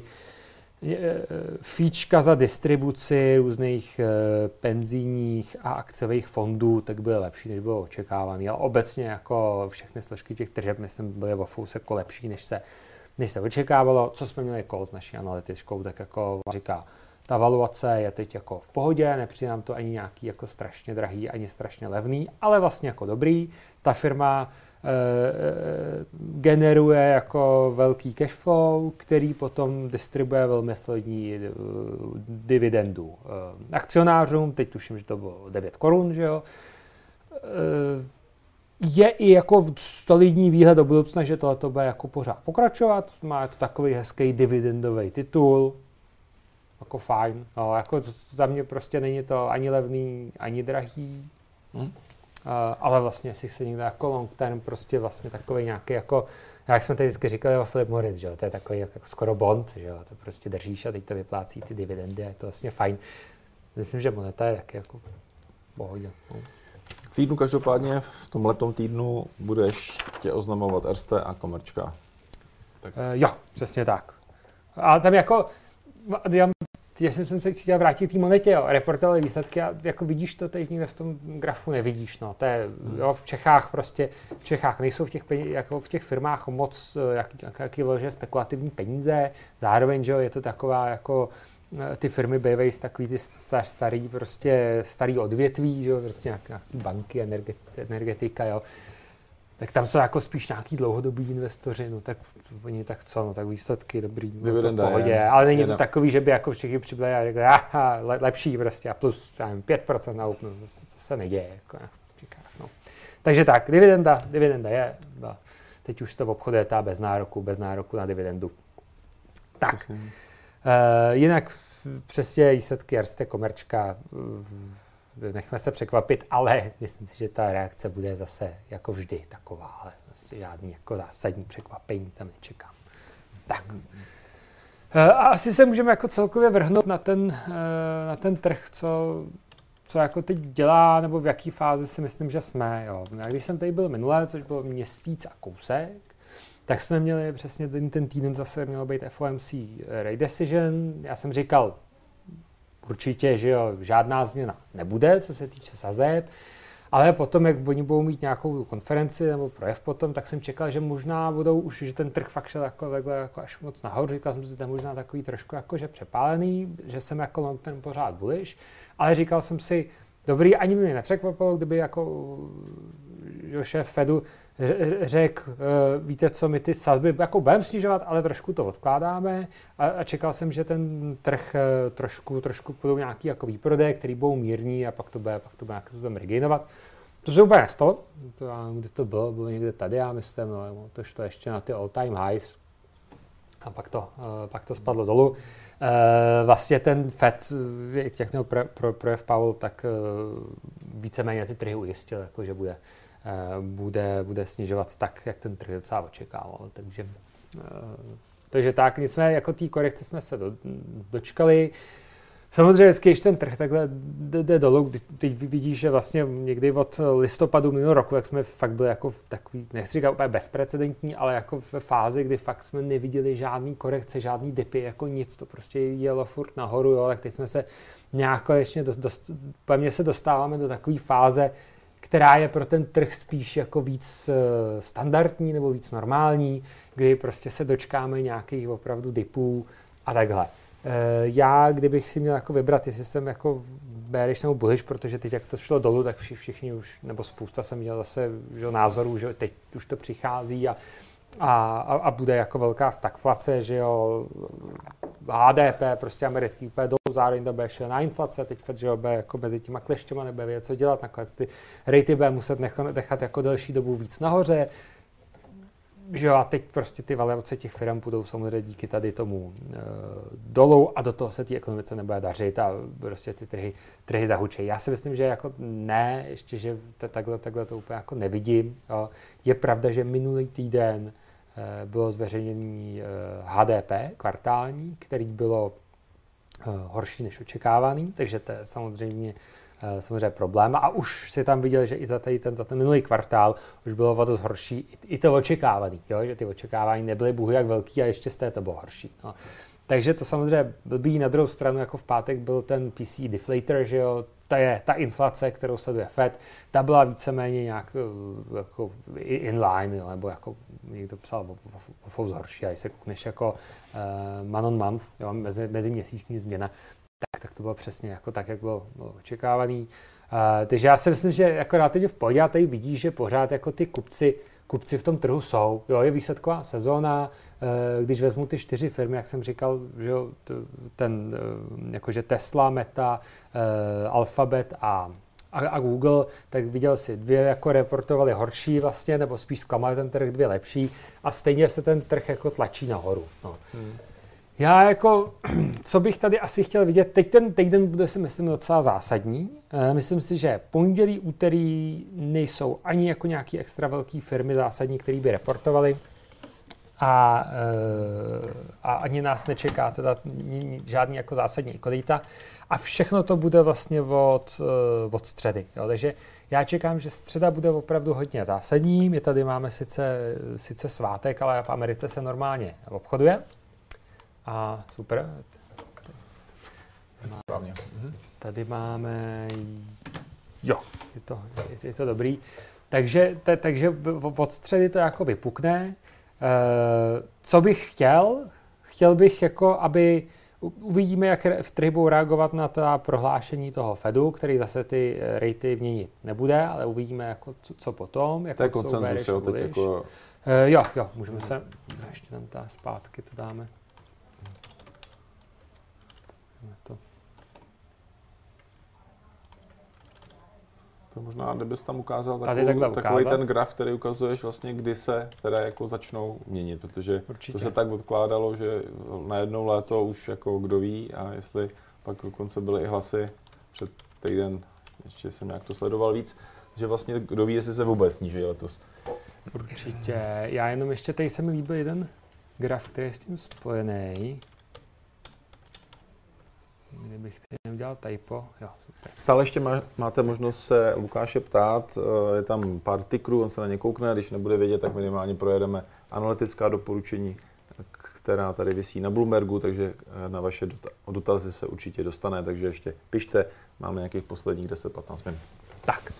fíčka za distribuci různých penzijních a akciových fondů tak byly lepší, než bylo očekávané. Ale obecně jako všechny složky těch tržeb, myslím, byly o fous jako lepší, než se, než se očekávalo. Co jsme měli call s naší analytičkou, tak jako říká, ta valuace je teď jako v pohodě, nepřijde nám to ani nějaký jako strašně drahý, ani strašně levný, ale vlastně jako dobrý. Ta firma e, generuje jako velký cash flow, který potom distribuje velmi solidní dividendu e, akcionářům. Teď tuším, že to bylo devět korun, že jo. E, je i jako solidní výhled do budoucna, že tohle bude jako pořád pokračovat. Má to takový hezký dividendový titul. Jako fajn, no, jako za mě prostě není to ani levný, ani drahý, hmm. uh, ale vlastně, jestli se někdo jako long term, prostě vlastně takový nějaký jako, jak jsme tady vždycky říkali o Philip Morris, že jo, to je takový jako, jako skoro bond, že jo, to prostě držíš a teď to vyplácí ty dividendy a je to vlastně fajn. Myslím, že Moneta je taky jako pohodě. No. V týdnu každopádně, v tomhletom týdnu bude ještě oznamovat Erste a Komerčka. Tak. Uh, jo, přesně tak. A tam jako, já já jsem se chtěl vrátit k té monetě, jo. Reportovali výsledky a jako vidíš to teď někde v tom grafu nevidíš, no. To je, jo, v Čechách prostě, v Čechách nejsou v těch, peníze, jako v těch firmách moc jaký, jaký vložené spekulativní peníze, zároveň, že jo, je to taková jako ty firmy bývají takový ty star, starý, prostě starý odvětví, že jo, prostě nějaké, nějaké banky, energetika, jo. Tak tam jsou jako spíš nějaký dlouhodobí investoři, no tak oni tak co, no tak výsledky dobrý, no to v pohodě, je, ale není to takový, že by jako všichni přibyli a řekli, aha, le, lepší prostě a plus nevím, pět procent na úplnu, to, to se neděje, jako no. Takže tak, dividenda, dividenda je, teď už to obchoduje ta bez nároku, bez nároku na dividendu. Tak, uh, jinak přesně výsledky Erste Komerčka, nechme se překvapit, ale myslím si, že ta reakce bude zase jako vždy taková, ale vlastně žádný jako zásadní překvapení tam nečekám. Tak. A asi se můžeme jako celkově vrhnout na ten, na ten trh, co, co jako teď dělá, nebo v jaký fázi si myslím, že jsme. Jo. A když jsem tady byl minulé, což bylo měsíc a kousek, tak jsme měli přesně ten, ten týden zase mělo být F O M C rate decision. Já jsem říkal, určitě, že jo, žádná změna nebude, co se týče sazeb, ale potom, jak oni budou mít nějakou konferenci nebo projev potom, tak jsem čekal, že možná budou už, že ten trh fakt šel jako, jako až moc nahoru. Říkal jsem si, že to je možná takový trošku jakože přepálený, že jsem jako long term pořád bullish, ale říkal jsem si, dobrý, ani mě nepřekvapilo, kdyby jako že šéf Fedu řekl, víte co, my ty sazby jako budeme snižovat, ale trošku to odkládáme a, a čekal jsem, že ten trh trošku, trošku budou nějaký jako výprodeje, který budou mírní a pak to bude, pak to bude, to budeme regainovat. To se úplně nestalo, kde to bylo, bylo někde tady, já myslím, no, to šlo ještě na ty all time highs a pak to, pak to spadlo dolů. Vlastně ten Fed, jak měl pro, pro, projev Powell, tak víceméně ty trhy ujistil, jako, že bude Bude, bude snižovat tak, jak ten trh docela očekával. Takže, takže tak, nicméně jako té korekce jsme se do, dočkali. Samozřejmě, když ten trh takhle jde dolů, teď vidíš, že vlastně někdy od listopadu minulého roku, jak jsme fakt byli jako v takový, nechci říkat úplně bezprecedentní, ale jako ve fázi, kdy fakt jsme neviděli žádný korekce, žádný dipy, jako nic, to prostě jelo furt nahoru, jo, tak teď jsme se nějak konečně, dost, dost, po mně se dostáváme do takové fáze, která je pro ten trh spíš jako víc standardní nebo víc normální, kdy prostě se dočkáme nějakých opravdu dipů a takhle. Já, kdybych si měl jako vybrat, jestli jsem jako bearish nebo bullish, protože teď jak to šlo dolů, tak všichni už, nebo spousta jsem měl zase že, názorů, že teď už to přichází a, a, a bude jako velká stagflace, že jo, H D P, prostě americký úplně dolů, zároveň to bude šel na inflace, teď Fed, že jo, bude jako mezi těma kleštěma, nebude vědět, co dělat, nakonec ty ratey bude muset nechat, nechat jako delší dobu víc nahoře, že jo, a teď prostě ty valuace těch firm budou samozřejmě díky tady tomu e, dolů a do toho se té ekonomice nebude dařit a prostě ty trhy, trhy zahučejí. Já si myslím, že jako ne, ještě, že to, takhle, takhle to úplně jako nevidím. Jo. Je pravda, že minulý týden e, bylo zveřejněný e, H D P kvartální, který bylo e, horší než očekávaný, takže to je samozřejmě samozřejmě problém. A už si tam viděl, že i za, tady ten, za ten minulý kvartál už bylo o dost horší i, i to očekávaný, jo? Že ty očekávání nebyly bůh jak velký a ještě z té to bylo horší. No. Takže to samozřejmě blbý. Na druhou stranu, jako v pátek byl ten P C deflator, že jo, ta je ta inflace, kterou sleduje Fed, ta byla víceméně nějak jako in line, jo? Nebo jako někdo psal o, o, o horší, a když se koukneš jako uh, man on month, jo? Mezi, meziměsíční změna, Tak, tak to bylo přesně jako tak, jak bylo, bylo očekávaný. Uh, takže já si myslím, že jako relativně v pohodě, a tady vidíš, že pořád jako ty kupci, kupci v tom trhu jsou. Jo, je výsledková sezóna, uh, když vezmu ty čtyři firmy, jak jsem říkal, že jo, ten, uh, jakože Tesla, Meta, uh, Alphabet a, a, a Google, tak viděl si, dvě jako reportovali horší vlastně, nebo spíš zklamali ten trh, dvě lepší a stejně se ten trh jako tlačí nahoru. No. Hmm. Já jako, co bych tady asi chtěl vidět, teď ten týden bude si myslím docela zásadní. E, myslím si, že pondělí, úterý nejsou ani jako nějaký extra velký firmy zásadní, které by reportovaly. A, e, a ani nás nečeká teda žádný jako zásadní ekolita. A všechno to bude vlastně od, od středy. Jo. Takže já čekám, že středa bude opravdu hodně zásadní. My tady máme sice, sice svátek, ale v Americe se normálně obchoduje. A super. Správně. Tady máme, jo, je to, je, je to dobrý. Takže, t, takže od středy to jako vypukne. E, co bych chtěl? Chtěl bych, jako, aby uvidíme, jak v trhy budou reagovat na ta prohlášení toho Fedu, který zase ty rejty měnit nebude, ale uvidíme, jako, co, co potom. Jako, to je konsenzus, jo, teď jako... E, jo, jo, můžeme se, ještě tam ta zpátky to dáme. To. To možná, kdybys tam ukázal takovou, takový ten graf, který ukazuješ vlastně, kdy se teda jako začnou měnit, protože určitě. To se tak odkládalo, že na jednou léto už jako kdo ví a jestli pak dokonce byly i hlasy před týden, ještě jsem nějak to sledoval víc, že vlastně kdo ví, jestli se vůbec sníží letos. Určitě. Já jenom ještě tady se mi líbil jeden graf, který je s tím spojený. Kdybych tady neudělal typo, jo, super. Stále ještě má, máte možnost se Lukáše ptát, je tam pár tikrů, on se na ně koukne, když nebude vědět, tak minimálně projedeme analytická doporučení, která tady visí na Bloombergu, takže na vaše dotazy se určitě dostane, takže ještě pište, máme nějakých posledních deset patnáct minut. Tak,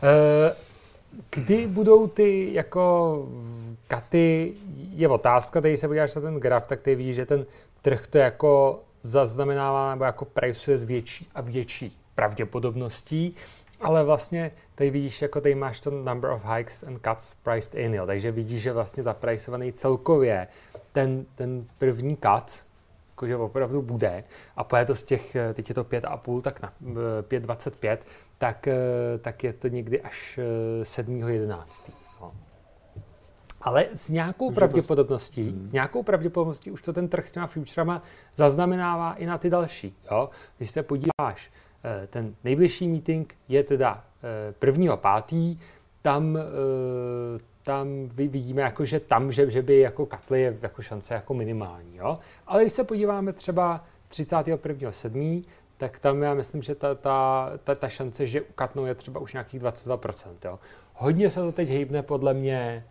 kdy budou ty jako katy, je otázka, tady se podíváš na ten graf, tak ty vidíš, že ten trh to jako zaznamenává nebo jako priceuje s větší a větší pravděpodobností, ale vlastně tady vidíš, jako tady máš ten number of hikes and cuts priced in, jo, takže vidíš, že vlastně zapricovaný celkově ten, ten první cut, jakože opravdu bude a pojede to z těch, teď je to pět a půl, tak na pět dvacet pět, tak, tak je to někdy až sedmého jedenáctého Ale s nějakou už pravděpodobností, hmm. s nějakou pravděpodobností už to ten trh s těma futurama zaznamenává i na ty další. Jo? Když se podíváš, ten nejbližší meeting je teda prvního pátý tam, tam vidíme, jako, že tam, že, že by jako katly je jako šance jako minimální. Jo? Ale když se podíváme třeba třicátého prvního sedmého tak tam já myslím, že ta, ta, ta, ta šance, že ukatnou, je třeba už nějakých dvacet dva procent. Jo? Hodně se to teď hejbne podle mě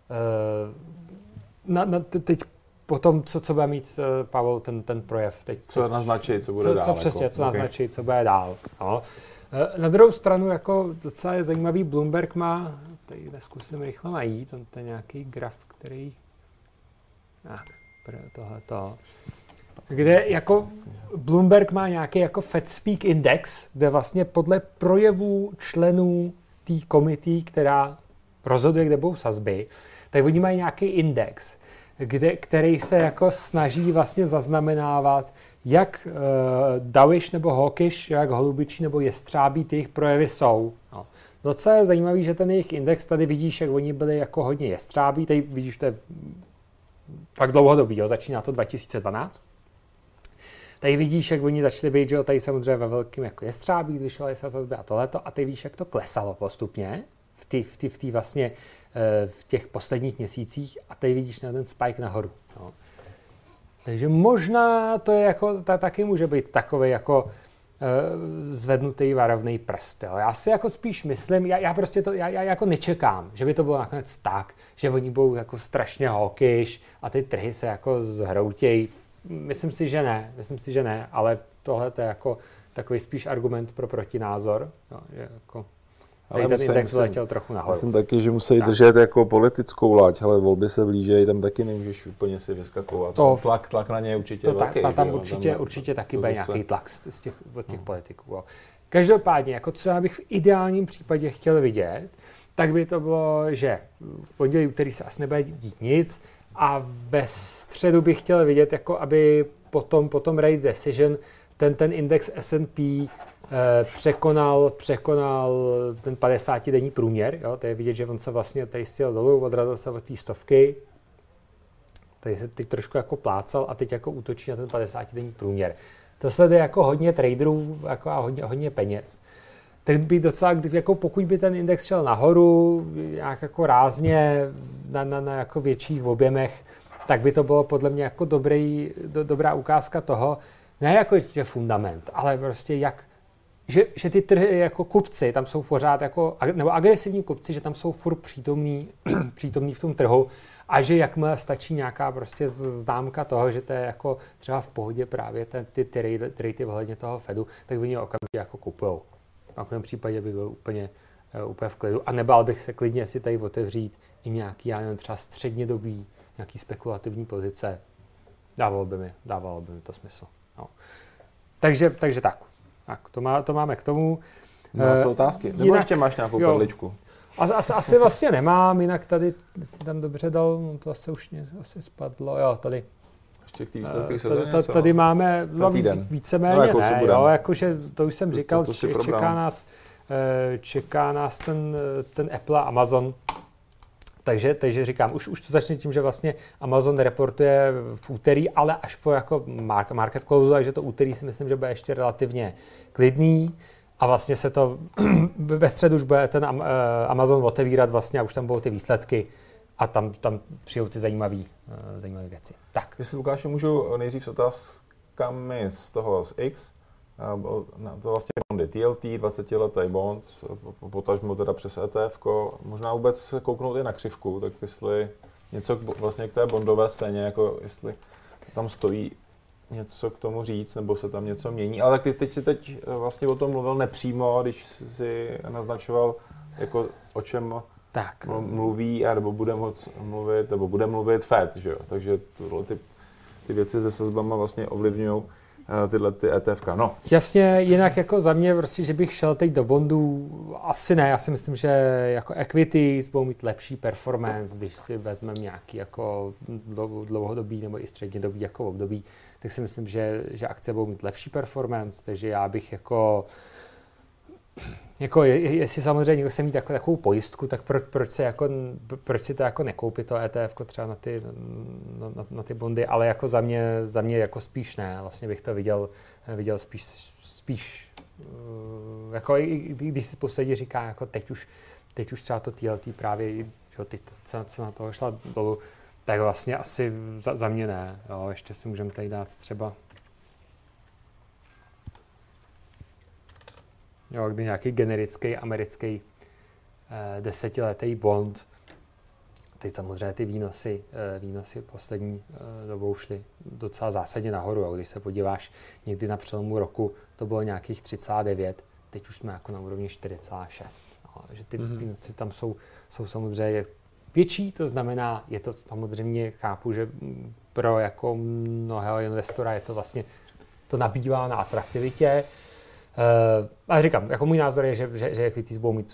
Na, na, teď po tom, co, co bude mít uh, Pavel ten, ten projev. Teď, co naznačí, co bude co, dál. Co přesně, jako, co okay. naznačí, co bude dál. No. Uh, na druhou stranu, jako docela je zajímavý, Bloomberg má, tady neskusím rychle najít, tam ten nějaký graf, který, tak, tohleto, kde jako Bloomberg má nějaký jako FedSpeak Index, kde vlastně podle projevů členů té komity, která rozhoduje, kde budou sazby, tak oni mají nějaký index, kde, který se jako snaží vlastně zaznamenávat, jak uh, dovish nebo hawkish, jak holubičí nebo jestřábí ty jejich projevy jsou. No. Docela je zajímavý, že ten jejich index, tady vidíš, jak oni byli jako hodně jestřábí, tady vidíš, to je fakt dlouhodobý, jo, začíná to dva tisíce dvanáct. Tady vidíš, jak oni začali být, že jo, tady samozřejmě ve velkým jako jestřábí, zvyšovaly se sazby a tohleto, a tady vidíš, jak to klesalo postupně v té v v v vlastně v těch posledních měsících a tady vidíš na ten spike nahoru. No. Takže možná to je jako, ta, taky může být takový jako uh, zvednutý varovný prst. Jo. Já si jako spíš myslím, já, já prostě to, já, já jako nečekám, že by to bylo nakonec tak, že oni budou jako strašně hawkish a ty trhy se jako zhroutějí. Myslím si, že ne, myslím si, že ne, ale tohle to je jako takový spíš argument pro protinázor, jo, že jako tady ten index letěl trochu nahoru. Myslím taky, že musí tak. držet jako politickou laď, ale volby se blížejí, tam taky nemůžeš úplně si vyskakovat. To, tlak, tlak na ně určitě to velký. Ta, tam jo, určitě, tam, určitě taky bude zase nějaký tlak z těch, od těch no. politiků. Jo. Každopádně, jako co já bych v ideálním případě chtěl vidět, tak by to bylo, že v pondělí, úterý se asi nebude dít nic a ve středu bych chtěl vidět, jako aby potom, potom rate decision ten, ten index S and P Překonal, překonal ten padesátidenní průměr. Jo? To je vidět, že on se vlastně tady sjel dolů, odrazil se od té stovky. Tady se teď trošku jako plácal a teď jako útočí na ten padesátidenní průměr. To sleduje jako hodně traderů jako a hodně, hodně peněz. Teď by docela, jako pokud by ten index šel nahoru, nějak jako rázně na, na, na jako větších objemech, tak by to bylo podle mě jako dobrý, do, dobrá ukázka toho, ne jako že fundament, ale prostě jak Že, že ty trhy jako kupci tam jsou pořád jako, nebo agresivní kupci, že tam jsou furt přítomní, přítomní v tom trhu a že jakmile stačí nějaká prostě známka toho, že to je jako třeba v pohodě právě ten, ty, ty ratey ohledně toho Fedu, tak oni okamžitě jako kupujou. A v tom případě by byl úplně, uh, úplně v klidu. A nebál bych se klidně si tady otevřít i nějaký, já nevím, třeba střednědobý, nějaký spekulativní pozice. Dávalo by mi, dávalo by mi to smysl. No. Takže, takže tak. tak to, má, to máme k tomu. No a co otázky? Nebo jinak, ještě máš nějakou jo, perličku? Asi, asi vlastně nemám, jinak tady si tam dobře dal, no to asi už mě, asi spadlo, jo, tady. Ještě k té výsledky uh, tady, tady, tady máme no, víceméně no, jako ne, jo, jakože to už jsem to, říkal, to, to čeká nás, čeká nás ten, ten Apple a Amazon. Takže, takže říkám, už, už to začne tím, že vlastně Amazon reportuje v úterý, ale až po jako market close, takže to úterý si myslím, že bude ještě relativně klidný. A vlastně se to, ve středu už bude ten Amazon otevírat vlastně a už tam budou ty výsledky a tam, tam přijou ty zajímavé zajímavé věci. Tak. Jestli Lukáši můžu nejdřív s otázkami z toho z X, to vlastně bondy T L T, dvacetiletý bond, potažmo teda přes E T F ko, možná vůbec se kouknout i na křivku, tak jestli něco k, vlastně k té bondové scéně, jako jestli tam stojí něco k tomu říct, nebo se tam něco mění. Ale tak ty teď si teď vlastně o tom mluvil nepřímo, když si naznačoval, jako o čem tak. mluví, nebo bude moc mluvit, nebo bude mluvit Fed, že jo? Takže tohle ty, ty věci se sazbama vlastně ovlivňují tyhle ty E T F ka. No. Jasně, jinak jako za mě prostě, že bych šel teď do bondů, asi ne, já si myslím, že jako equities budou mít lepší performance, když si vezmeme nějaký jako dlouhodobý nebo i střednědobý jako období, tak si myslím, že, že akcie budou mít lepší performance, takže já bych jako jako jestli samozřejmě někdo chce mít jako takovou pojistku, tak pro, proč, se jako, proč si to jako nekoupit to E T F ko třeba na ty, na, na, na ty bondy, ale jako za mě, za mě jako spíš ne, vlastně bych to viděl, viděl spíš, spíš jako když si spousta lidí říká, jako teď už, teď už třeba to T L T právě, že teď cena, cena toho šla dolů, tak vlastně asi za, za mě ne, jo, ještě si můžeme tady dát třeba jo, kdy nějaký generický americký eh, desetiletý bond. Teď samozřejmě ty výnosy, eh, výnosy poslední eh, dobou šly docela zásadně nahoru. Jo. Když se podíváš někdy na přelomu roku, to bylo nějakých tři celá devět, teď už jsme jako na úrovni čtyři celá šest. No, že ty mm-hmm. výnosy tam jsou, jsou samozřejmě větší, to znamená, je to samozřejmě, chápu, že pro jako mnohého investora je to vlastně, to nabývá na atraktivitě. Uh, ale říkám, jako můj názor je, že, že, že equities budou mít,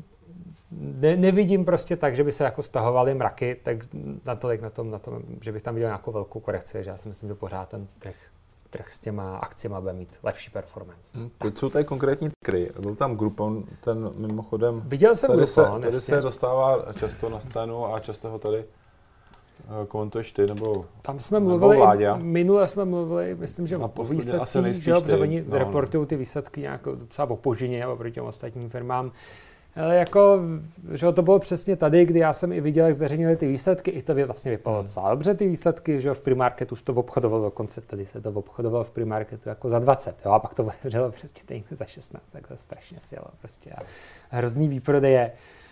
ne, nevidím prostě tak, že by se jako stahovaly mraky, tak natolik na tom, na tom, že bych tam viděl nějakou velkou korekci, že já si myslím, že pořád ten trh, trh s těma akciemi bude mít lepší performance. Hmm, teď jsou tady konkrétní trhy, byl tam Groupon, ten mimochodem, viděl jsem tady, Groupon, se, tady se dostává často na scénu a často ho tady komentuješ ty, nebo tam jsme mluvili, minule jsme mluvili, myslím, že o výsledcích, že obře, oni no, reportují ty výsledky nějak docela opožděně oproti těm ostatním firmám. Ale jako, že to bylo přesně tady, kdy já jsem i viděl, jak zveřejnili ty výsledky, i to vlastně vypadalo hmm. docela dobře ty výsledky, že v premarketu to obchodovalo dokonce, tady se to obchodovalo v premarketu jako za dvacet, jo, a pak to otevřelo prostě tady za šestnáct, tak to strašně sjelo prostě a hrozný výprodeje.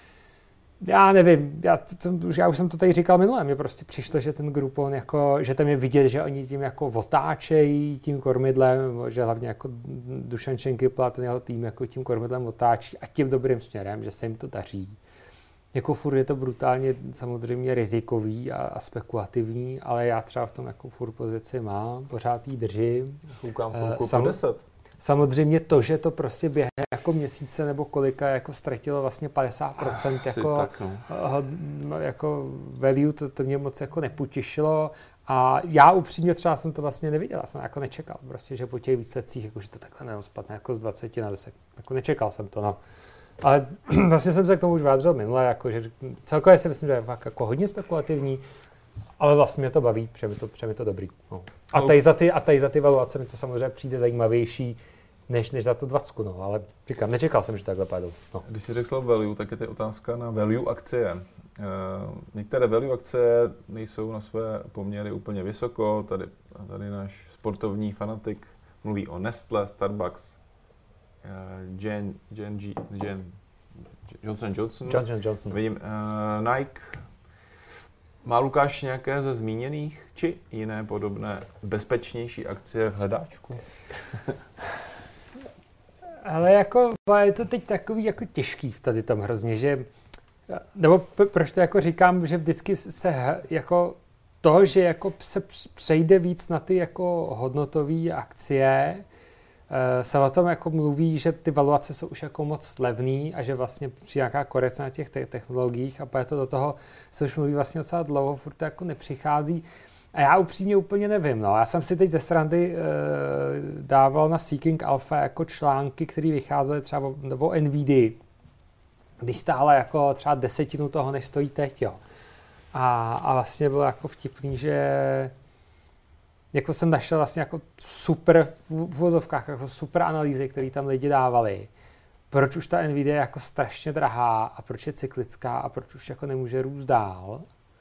Já nevím, já, to, já už jsem to tady říkal minule, mně prostě přišlo, že ten Groupon, jako, že tam je vidět, že oni tím jako otáčejí tím kormidlem, že hlavně jako Dušan Šenkypl a ten jeho tým jako tím kormidlem otáčí a tím dobrým směrem, že se jim to daří. Jako furt je to brutálně samozřejmě rizikový a, a spekulativní, ale já třeba v tom jako furt pozici mám, pořád jí držím. Koukám uh, Sam- deset. Samozřejmě to, že to prostě během jako měsíce nebo kolika jako ztratilo vlastně padesát procent ah, jako, tak, no. jako value, to, to mě moc jako nepotěšilo a já upřímně třeba jsem to vlastně neviděl, já jsem jako nečekal prostě, že po těch výsledcích, jako, že to takhle neospadne jako z dvacet na deset, jako nečekal jsem to, no. Ale vlastně jsem se k tomu už vyjádřil minule, jako, že celkově si myslím, že je fakt jako hodně spekulativní, ale vlastně mě to baví, protože mi to, protože mi to dobrý. No. A tady za ty, a tady za ty valuace mi to samozřejmě přijde zajímavější, než, než za tu dvacku, no, ale říkám, nečekal jsem, že takhle půjdou. No. Když jsi řekl value, tak je to otázka na value akcie. E, některé value akcie nejsou na své poměry úplně vysoko, tady, tady náš sportovní fanatik mluví o Nestle, Starbucks, Jen, Jen, Jen, Johnson Johnson, Johnson Johnson. Vidím uh, Nike, Má Lukáš nějaké ze zmíněných či jiné podobné bezpečnější akcie v hledáčku? Ale jako je to teď takový jako těžký v tady tom hrozně, že nebo proč to jako říkám, že vždycky se jako to, že jako se přejde víc na ty jako hodnotové akcie, se o tom jako mluví, že ty valuace jsou už jako moc levný a že vlastně při nějaká korekce na těch te- technologiích a pak to do toho se už mluví vlastně docela dlouho, furt to jako nepřichází. A já upřímně úplně nevím, no. Já jsem si teď ze srandy e, dával na Seeking Alpha jako články, které vycházely třeba o, o Nvidia, když stále jako třeba desetinu toho, než stojí teď, jo. A, a vlastně bylo jako vtipný, že jako jsem našel vlastně jako super v uvozovkách, jako super analýzy, které tam lidi dávali. Proč už ta Nvidia je jako strašně drahá a proč je cyklická a proč už jako nemůže růst dál.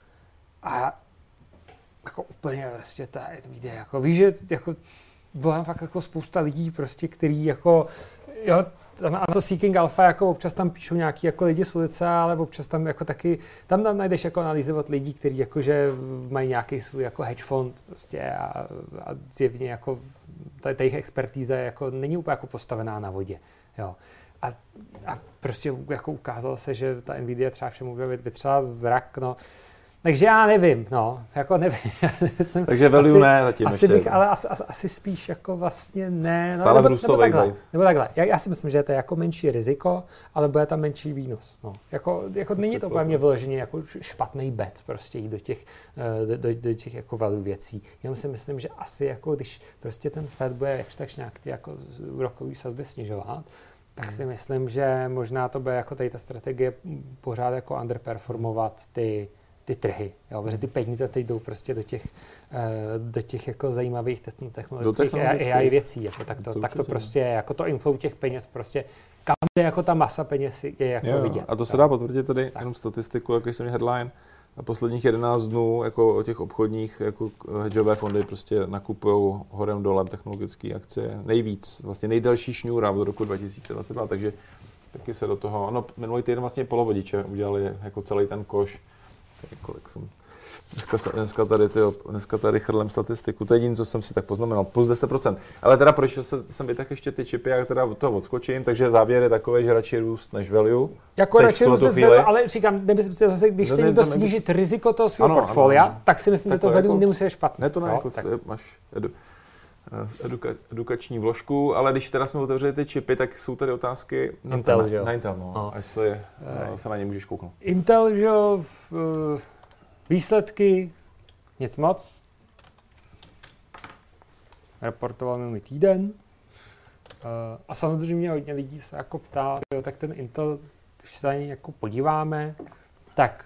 A jako úplně vlastně ta Nvidia, jako víš, že jako bylo tam fakt jako spousta lidí prostě, který jako, jo, a to Seeking Alpha, jako občas tam píšou nějaký jako lidi z ulice, ale občas tam jako taky, tam, tam najdeš jako analýzy od lidí, kteří jakože mají nějaký svůj jako hedge fund prostě a, a zjevně jako ta, ta jejich expertíza jako není úplně jako postavená na vodě, jo. A, a prostě jako ukázalo se, že ta Nvidia třeba všemu vytřela zrak, no. Takže já nevím, no, jako nevím. Jsem Takže value ne zatím asi ještě. Bych, ale asi, asi, asi spíš jako vlastně ne. Stále no, nebo, nebo, nebo, takhle, nebo takhle. Já, já si myslím, že to je jako menší riziko, ale bude tam menší výnos. No. Jako, jako není to pro mě vyloženě jako špatný bet prostě jít do těch, do, do, do těch jako value věcí. Jenom si myslím, že asi jako když prostě ten Fed bude jakž tak nějak ty jako úrokový sazby snižovat, tak si myslím, že možná to bude jako tady ta strategie pořád jako underperformovat ty ty trhy, jo, protože ty peníze teď jdou prostě do těch, do těch jako zajímavých technologických A I věcí, jako tak to, to tak to prostě je, jako to inflow těch peněz prostě, kam je jako ta masa peněz je jako jo, vidět. A to se dá potvrdit tady tak. Jenom statistiku, jaký jsem headline, a posledních jedenáct dnů jako o těch obchodních jako hedžové fondy prostě nakupují horem dolem technologické akcie nejvíc, vlastně nejdelší šňůra od roku dva tisíce dvacet dva, takže taky se do toho, no minulý týden vlastně polovodiče udělali jako celý ten koš. Kolik jsem dneska, dneska, tady, tyjo, dneska tady chrlem statistiku, to je jediné, co jsem si tak poznamenal, plus deset procent. Ale teda proč se, jsem vytáhl ještě ty čipy, já teda od toho odskočím, takže závěr je takový, že radši růst než value. Jako teď radši růst než value, ale říkám, nemyslím si zase, když se někdo snížit riziko toho svého portfolia, ano, ano. tak si myslím, tak že to value jako, nemusí být špatné. Ne, to ne, no, jako máš edu, eduka, edukační vložku, ale když teda jsme otevřeli ty čipy, tak jsou tady otázky na Intel, ten, na Intel, no, no. Jestli uh, se na ně můžeš kouknout. Intel, že jo, výsledky, nic moc. Reportoval minulý týden. A samozřejmě hodně lidí se jako ptá, jo, tak ten Intel, když se na něj jako podíváme, tak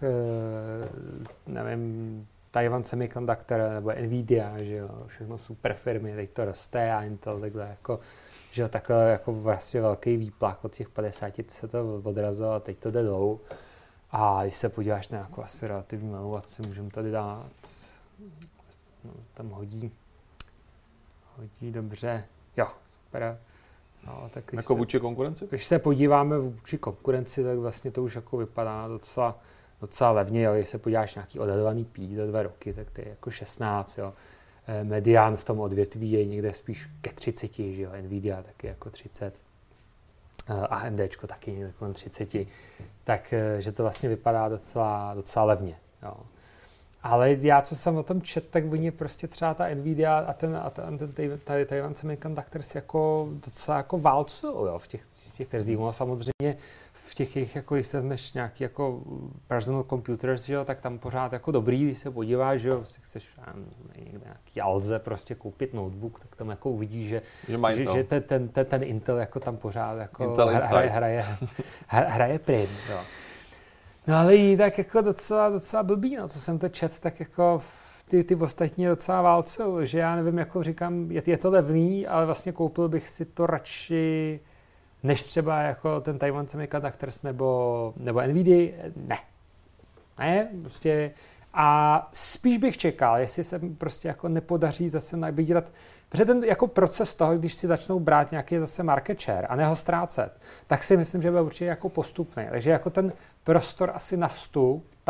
nevím, Taiwan Semiconductor nebo Nvidia, že jo, všechno super firmy, teď to roste a Intel takhle jako, že jo, takhle jako vlastně velký výplach od těch padesáti se to odrazilo a teď to jde dolů. A když se podíváš na nějakou asi relativní valuaci, můžeme tady dát, no, tam hodí, hodí dobře, jo, super. No, tak jako se, vůči konkurenci? Když se podíváme vůči konkurenci, tak vlastně to už jako vypadá docela, docela levně, jo. Když se podíváš nějaký odhadovaný P za dva roky, tak to je jako šestnáct, jo. Medián v tom odvětví je někde spíš ke třiceti, že jo, Nvidia taky jako třicet. AMDčko taky někde kolem třicet, takže to vlastně vypadá docela, docela levně. Jo. Ale já, co jsem o tom čet, tak oni prostě třeba ta Nvidia a ten, a ten, ten, ten Taiwan Semiconductors jako docela jako válcujou, jo, v těch, těch trzích. No, samozřejmě v těch jejich, jako když se vezmeš nějaký jako personal computers, že jo, tak tam pořád jako dobrý, když se podíváš, že jo, si chceš někde nějaký Alze prostě koupit notebook, tak tam jako uvidíš, že, že, že, že ten, ten, ten, ten Intel jako tam pořád jako hraje, hraje, hraje, hraje prim, jo. No ale jí tak jako docela, docela blbý, no, co jsem to čet, tak jako ty, ty ostatní docela válcou, že já nevím, jako říkám, je, je to levný, ale vlastně koupil bych si to radši než třeba jako ten Taiwan Semiconductors nebo, nebo Nvidia, ne. Ne, prostě a spíš bych čekal, jestli se prostě jako nepodaří zase nabírat, protože ten jako proces toho, když si začnou brát nějaký zase market share a ne ho ztrácet, tak si myslím, že bude určitě jako postupný. Takže jako ten prostor asi na vstup tam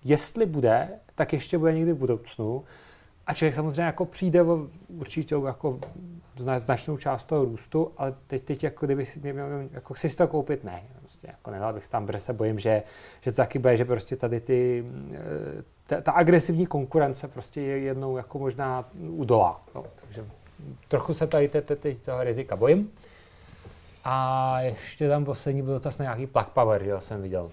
jestli bude, tak ještě bude někdy v budoucnu. A člověk samozřejmě jako přijde o určitě jako značnou část toho růstu, ale teď, teď jako kdybych si měl, jako si to koupit, ne, prostě jako nedal bych tam, protože se bojím, že, že to taky bude, že prostě tady ty, ta, ta agresivní konkurence prostě je jednou jako možná udolá. No, takže trochu se tady teď toho rizika bojím. A ještě tam poslední byl dotaz na nějaký Plug Power, že jsem viděl.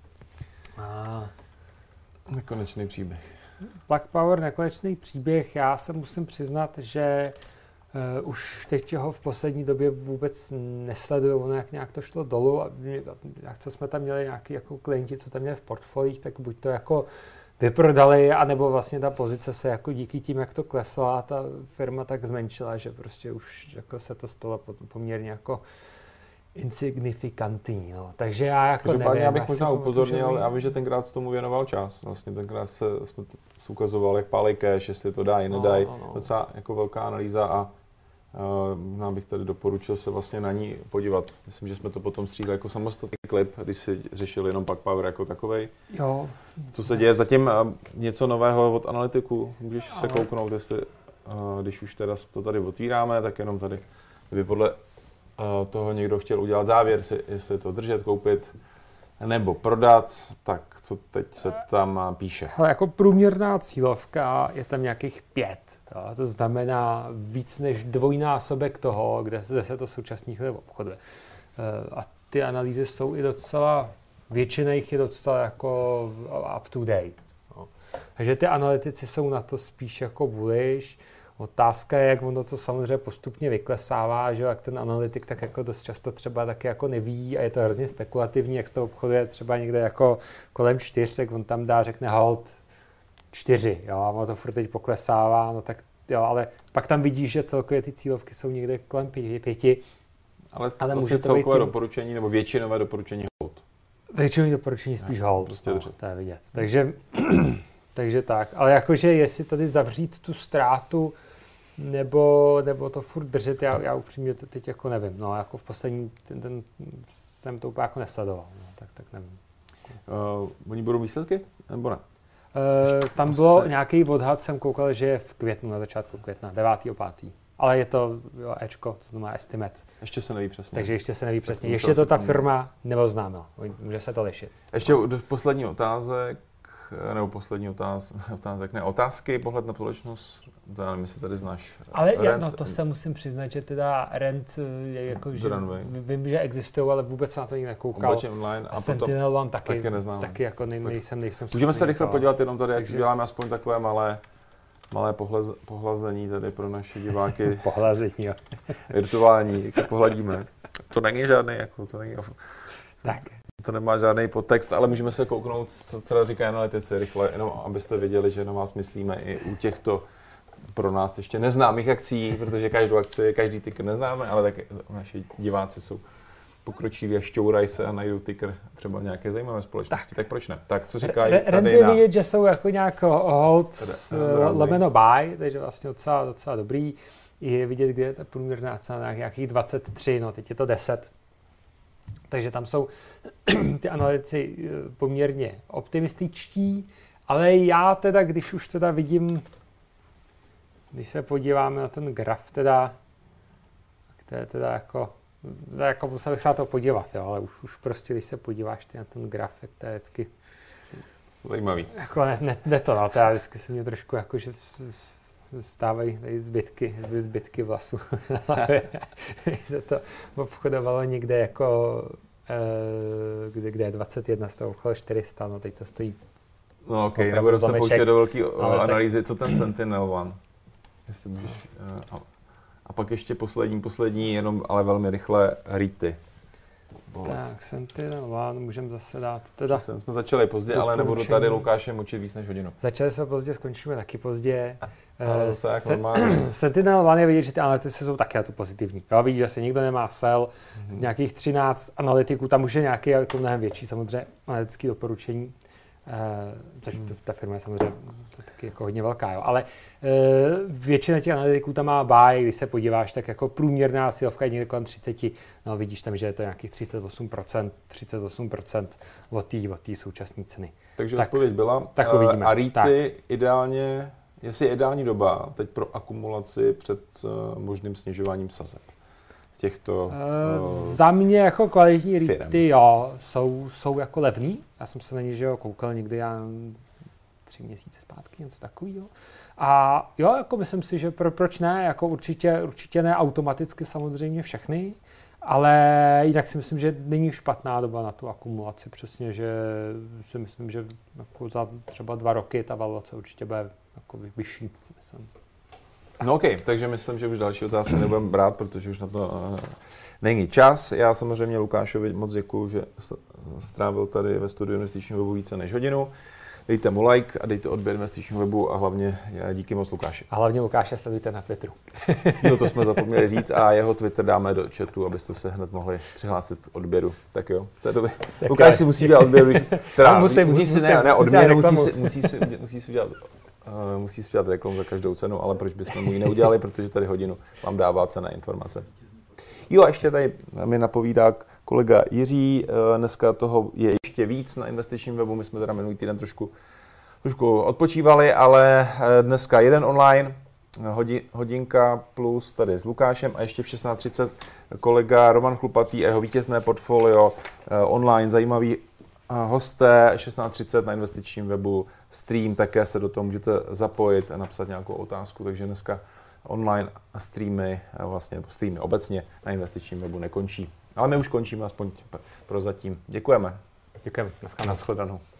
A... Nekonečný příběh. Plug Power, nekonečný příběh. Já se musím přiznat, že uh, už teď ho v poslední době vůbec nesleduju, ono jak nějak to šlo dolů a jak co jsme tam měli nějaký jako klienti, co tam měli v portfoliích, tak buď to jako vyprodali, anebo vlastně ta pozice se jako díky tím, jak to klesla, ta firma tak zmenšila, že prostě už jako se to stalo poměrně jako insignifikantní, no. Takže já jako nevím. Já bych možná upozornil, já vím, že tenkrát s tomu věnoval čas. Vlastně tenkrát se, jsme se ukazoval, jak pálej cash, jestli to dají, nedají. No, no, no. Docela jako velká analýza a možná uh, bych tady doporučil se vlastně na ní podívat. Myslím, že jsme to potom stříhli jako samostatný klip, když si řešil jenom Plug Power jako takovej. Jo. Co se děje zatím? Uh, něco nového od analytiků? Můžeš se kouknout, jestli, uh, když už teda to tady otvíráme, tak jenom tady, kdyby podle toho někdo chtěl udělat závěr, jestli to držet, koupit nebo prodat, tak co teď se tam píše? Hele, jako průměrná cílovka je tam nějakých pět. Jo? To znamená víc než dvojnásobek toho, kde se to současný chvíli obchoduje. A ty analýzy jsou i docela, většina jich je docela jako up to date. Jo? Takže ty analytici jsou na to spíš jako bullish. Otázka je, jak ono to samozřejmě postupně vyklesává, že jak ten analytik tak jako dost často třeba taky jako neví a je to hrozně spekulativní, jak se to obchoduje třeba někde jako kolem čtyř, tak on tam dá, řekne hold čtyři, jo, a ono to furt teď poklesává, no tak jo, ale pak tam vidíš, že celkově ty cílovky jsou někde kolem pěti. Ale, ale vlastně může to celkové tím... doporučení nebo většinové doporučení hold. Většinové doporučení spíš hold, prostě no, to je vidět. Takže, takže tak, ale jakože jestli tady zavřít tu ztrátu, Nebo, nebo to furt držet, já, já upřímně to teď jako nevím, no jako v poslední, ten, ten jsem to úplně jako nesledoval, no, tak, tak nevím. Uh, oni budou výsledky, nebo ne? Uh, tam bylo se... nějaký odhad, jsem koukal, že je v květnu, na začátku května, devátého pátého Ale je to jo, Ečko, to znamená estimate. Ještě se neví přesně. Takže ještě se neví přesně. Ještě to ta firma neoznámila, může se to lišit. Ještě poslední otázek. Nebo poslední otáz, otázek, ne, otázky, pohled na společnost, to já nevím, jestli tady znáš. Ale Rent, já, no to se musím přiznat, že teda Rent, jako, že vím, že existují, ale vůbec se na to nikdy nekoukal. Online a, a Sentinel One taky, taky, neznám. taky jako nej, nejsem, nejsem Můžeme se rychle podívat jenom tady, takže... jak děláme aspoň takové malé, malé pohlaz, pohlazení tady pro naše diváky. Pohlazení, jo. Virtuální, jak pohladíme. To není žádný, jako to není... Tak. To nemá žádný podtext, ale můžeme se kouknout, co třeba říkají analytici rychle, jenom abyste věděli, že na vás myslíme i u těchto pro nás ještě neznámých akcí, protože každou akci, každý ticker neznáme, ale tak naši diváci jsou pokročilí a šťourají se a najdou ticker třeba nějaké zajímavé společnosti, tak, tak proč ne? Tak co říkají Re- tady je na... vidět, že jsou jako nějak hold lomeno buy, takže vlastně docela, docela dobrý. Je vidět, kde je ta průměrná cena nějakých dvacet tři, no teď je to deset. Takže tam jsou ty analytici poměrně optimističtí, ale já teda, když už teda vidím, když se podíváme na ten graf teda, to je teda jako, teda jako musel bych se na to podívat, jo, ale už, už prostě, když se podíváš ty na ten graf, tak to je vždycky zajímavý. Jako ne, ne, ne to, no, to já vždycky se mě trošku jako, že stávají tady zbytky, zbytky vlasů. se to obchodovalo někde jako, kde, kde je dvacet jedna, z toho okolo čtyři sta, no teď to stojí. No okej, okay, nebudu se pouštět do velké analýzy, tak... co ten Sentinel One? Jestli můžeš, a, a pak ještě poslední, poslední, jenom ale velmi rychle Rity. Tak, Sentinel One můžeme zase dát teda... Jsme začali pozdě, ale nebudu tady Lukášem učit víc než hodinu. Začali jsme pozdě, skončíme taky pozdě. Ale to jak Se, Sentinel One je vidět, že ty analytici jsou taky na tu pozitivní. Jo, vidíš, že se nikdo nemá sell, mm-hmm. nějakých třináct analytiků, tam už je nějaký jako mnohem větší samozřejmě analytický doporučení. což hmm. ta firma je samozřejmě taky jako hodně velká, jo. Ale většina těch analytiků tam má buy, když se podíváš, tak jako průměrná cílovka je někde kolem třicet, no vidíš tam, že je to nějakých třicet osm procent, třicet osm procent od té od té současné ceny. Takže tak, odpověď byla. Tak uvidíme. A REITy ideálně, jestli je ideální doba teď pro akumulaci před uh, možným snižováním sazeb těchto uh, Za mě jako kvalitní firem. REITy, jo, jsou, jsou jako levný. Já jsem se na ně, že jo, koukal někdy já tři měsíce zpátky, něco takového. A jo, jako myslím si, že pro, proč ne, jako určitě, určitě ne automaticky samozřejmě všechny, ale jinak si myslím, že není špatná doba na tu akumulaci, přesně, že si myslím, že jako za třeba dva roky ta valuace určitě bude jako vyšší, myslím. No ok, takže myslím, že už další otázky nebudeme brát, protože už na to uh, není čas. Já samozřejmě Lukášovi moc děkuju, že strávil tady ve studiu Investičního webu více než hodinu. Dejte mu like a dejte odběr Investičního webu a hlavně díky moc Lukáši. A hlavně Lukáše sledujte na Twitteru. No to jsme zapomněli říct a jeho Twitter dáme do chatu, abyste se hned mohli přihlásit k odběru. Tak jo, to je dobrý. Lukáš si musí dělat odběr, když teda, musí, musí, musí si ne, ne odběr, musí si, musí si, musí si udělat Uh, musí si dělat reklamu za každou cenu, ale proč bychom mu ji neudělali, protože tady hodinu vám dává cenné informace. Jo, a ještě tady mi napovídá kolega Jiří, uh, dneska toho je ještě víc na investičním webu, my jsme teda minulý týden trošku, trošku odpočívali, ale dneska jeden online, hodin, hodinka plus tady s Lukášem a ještě v šestnáct třicet kolega Roman Chlupatý a jeho vítězné portfolio uh, online, zajímavý hosté, šestnáct třicet na investičním webu, stream, také se do toho můžete zapojit a napsat nějakou otázku, takže dneska online streamy, vlastně streamy obecně na investičním webu nekončí. Ale my už končíme, aspoň prozatím. Děkujeme. Děkujeme. Nashledanou.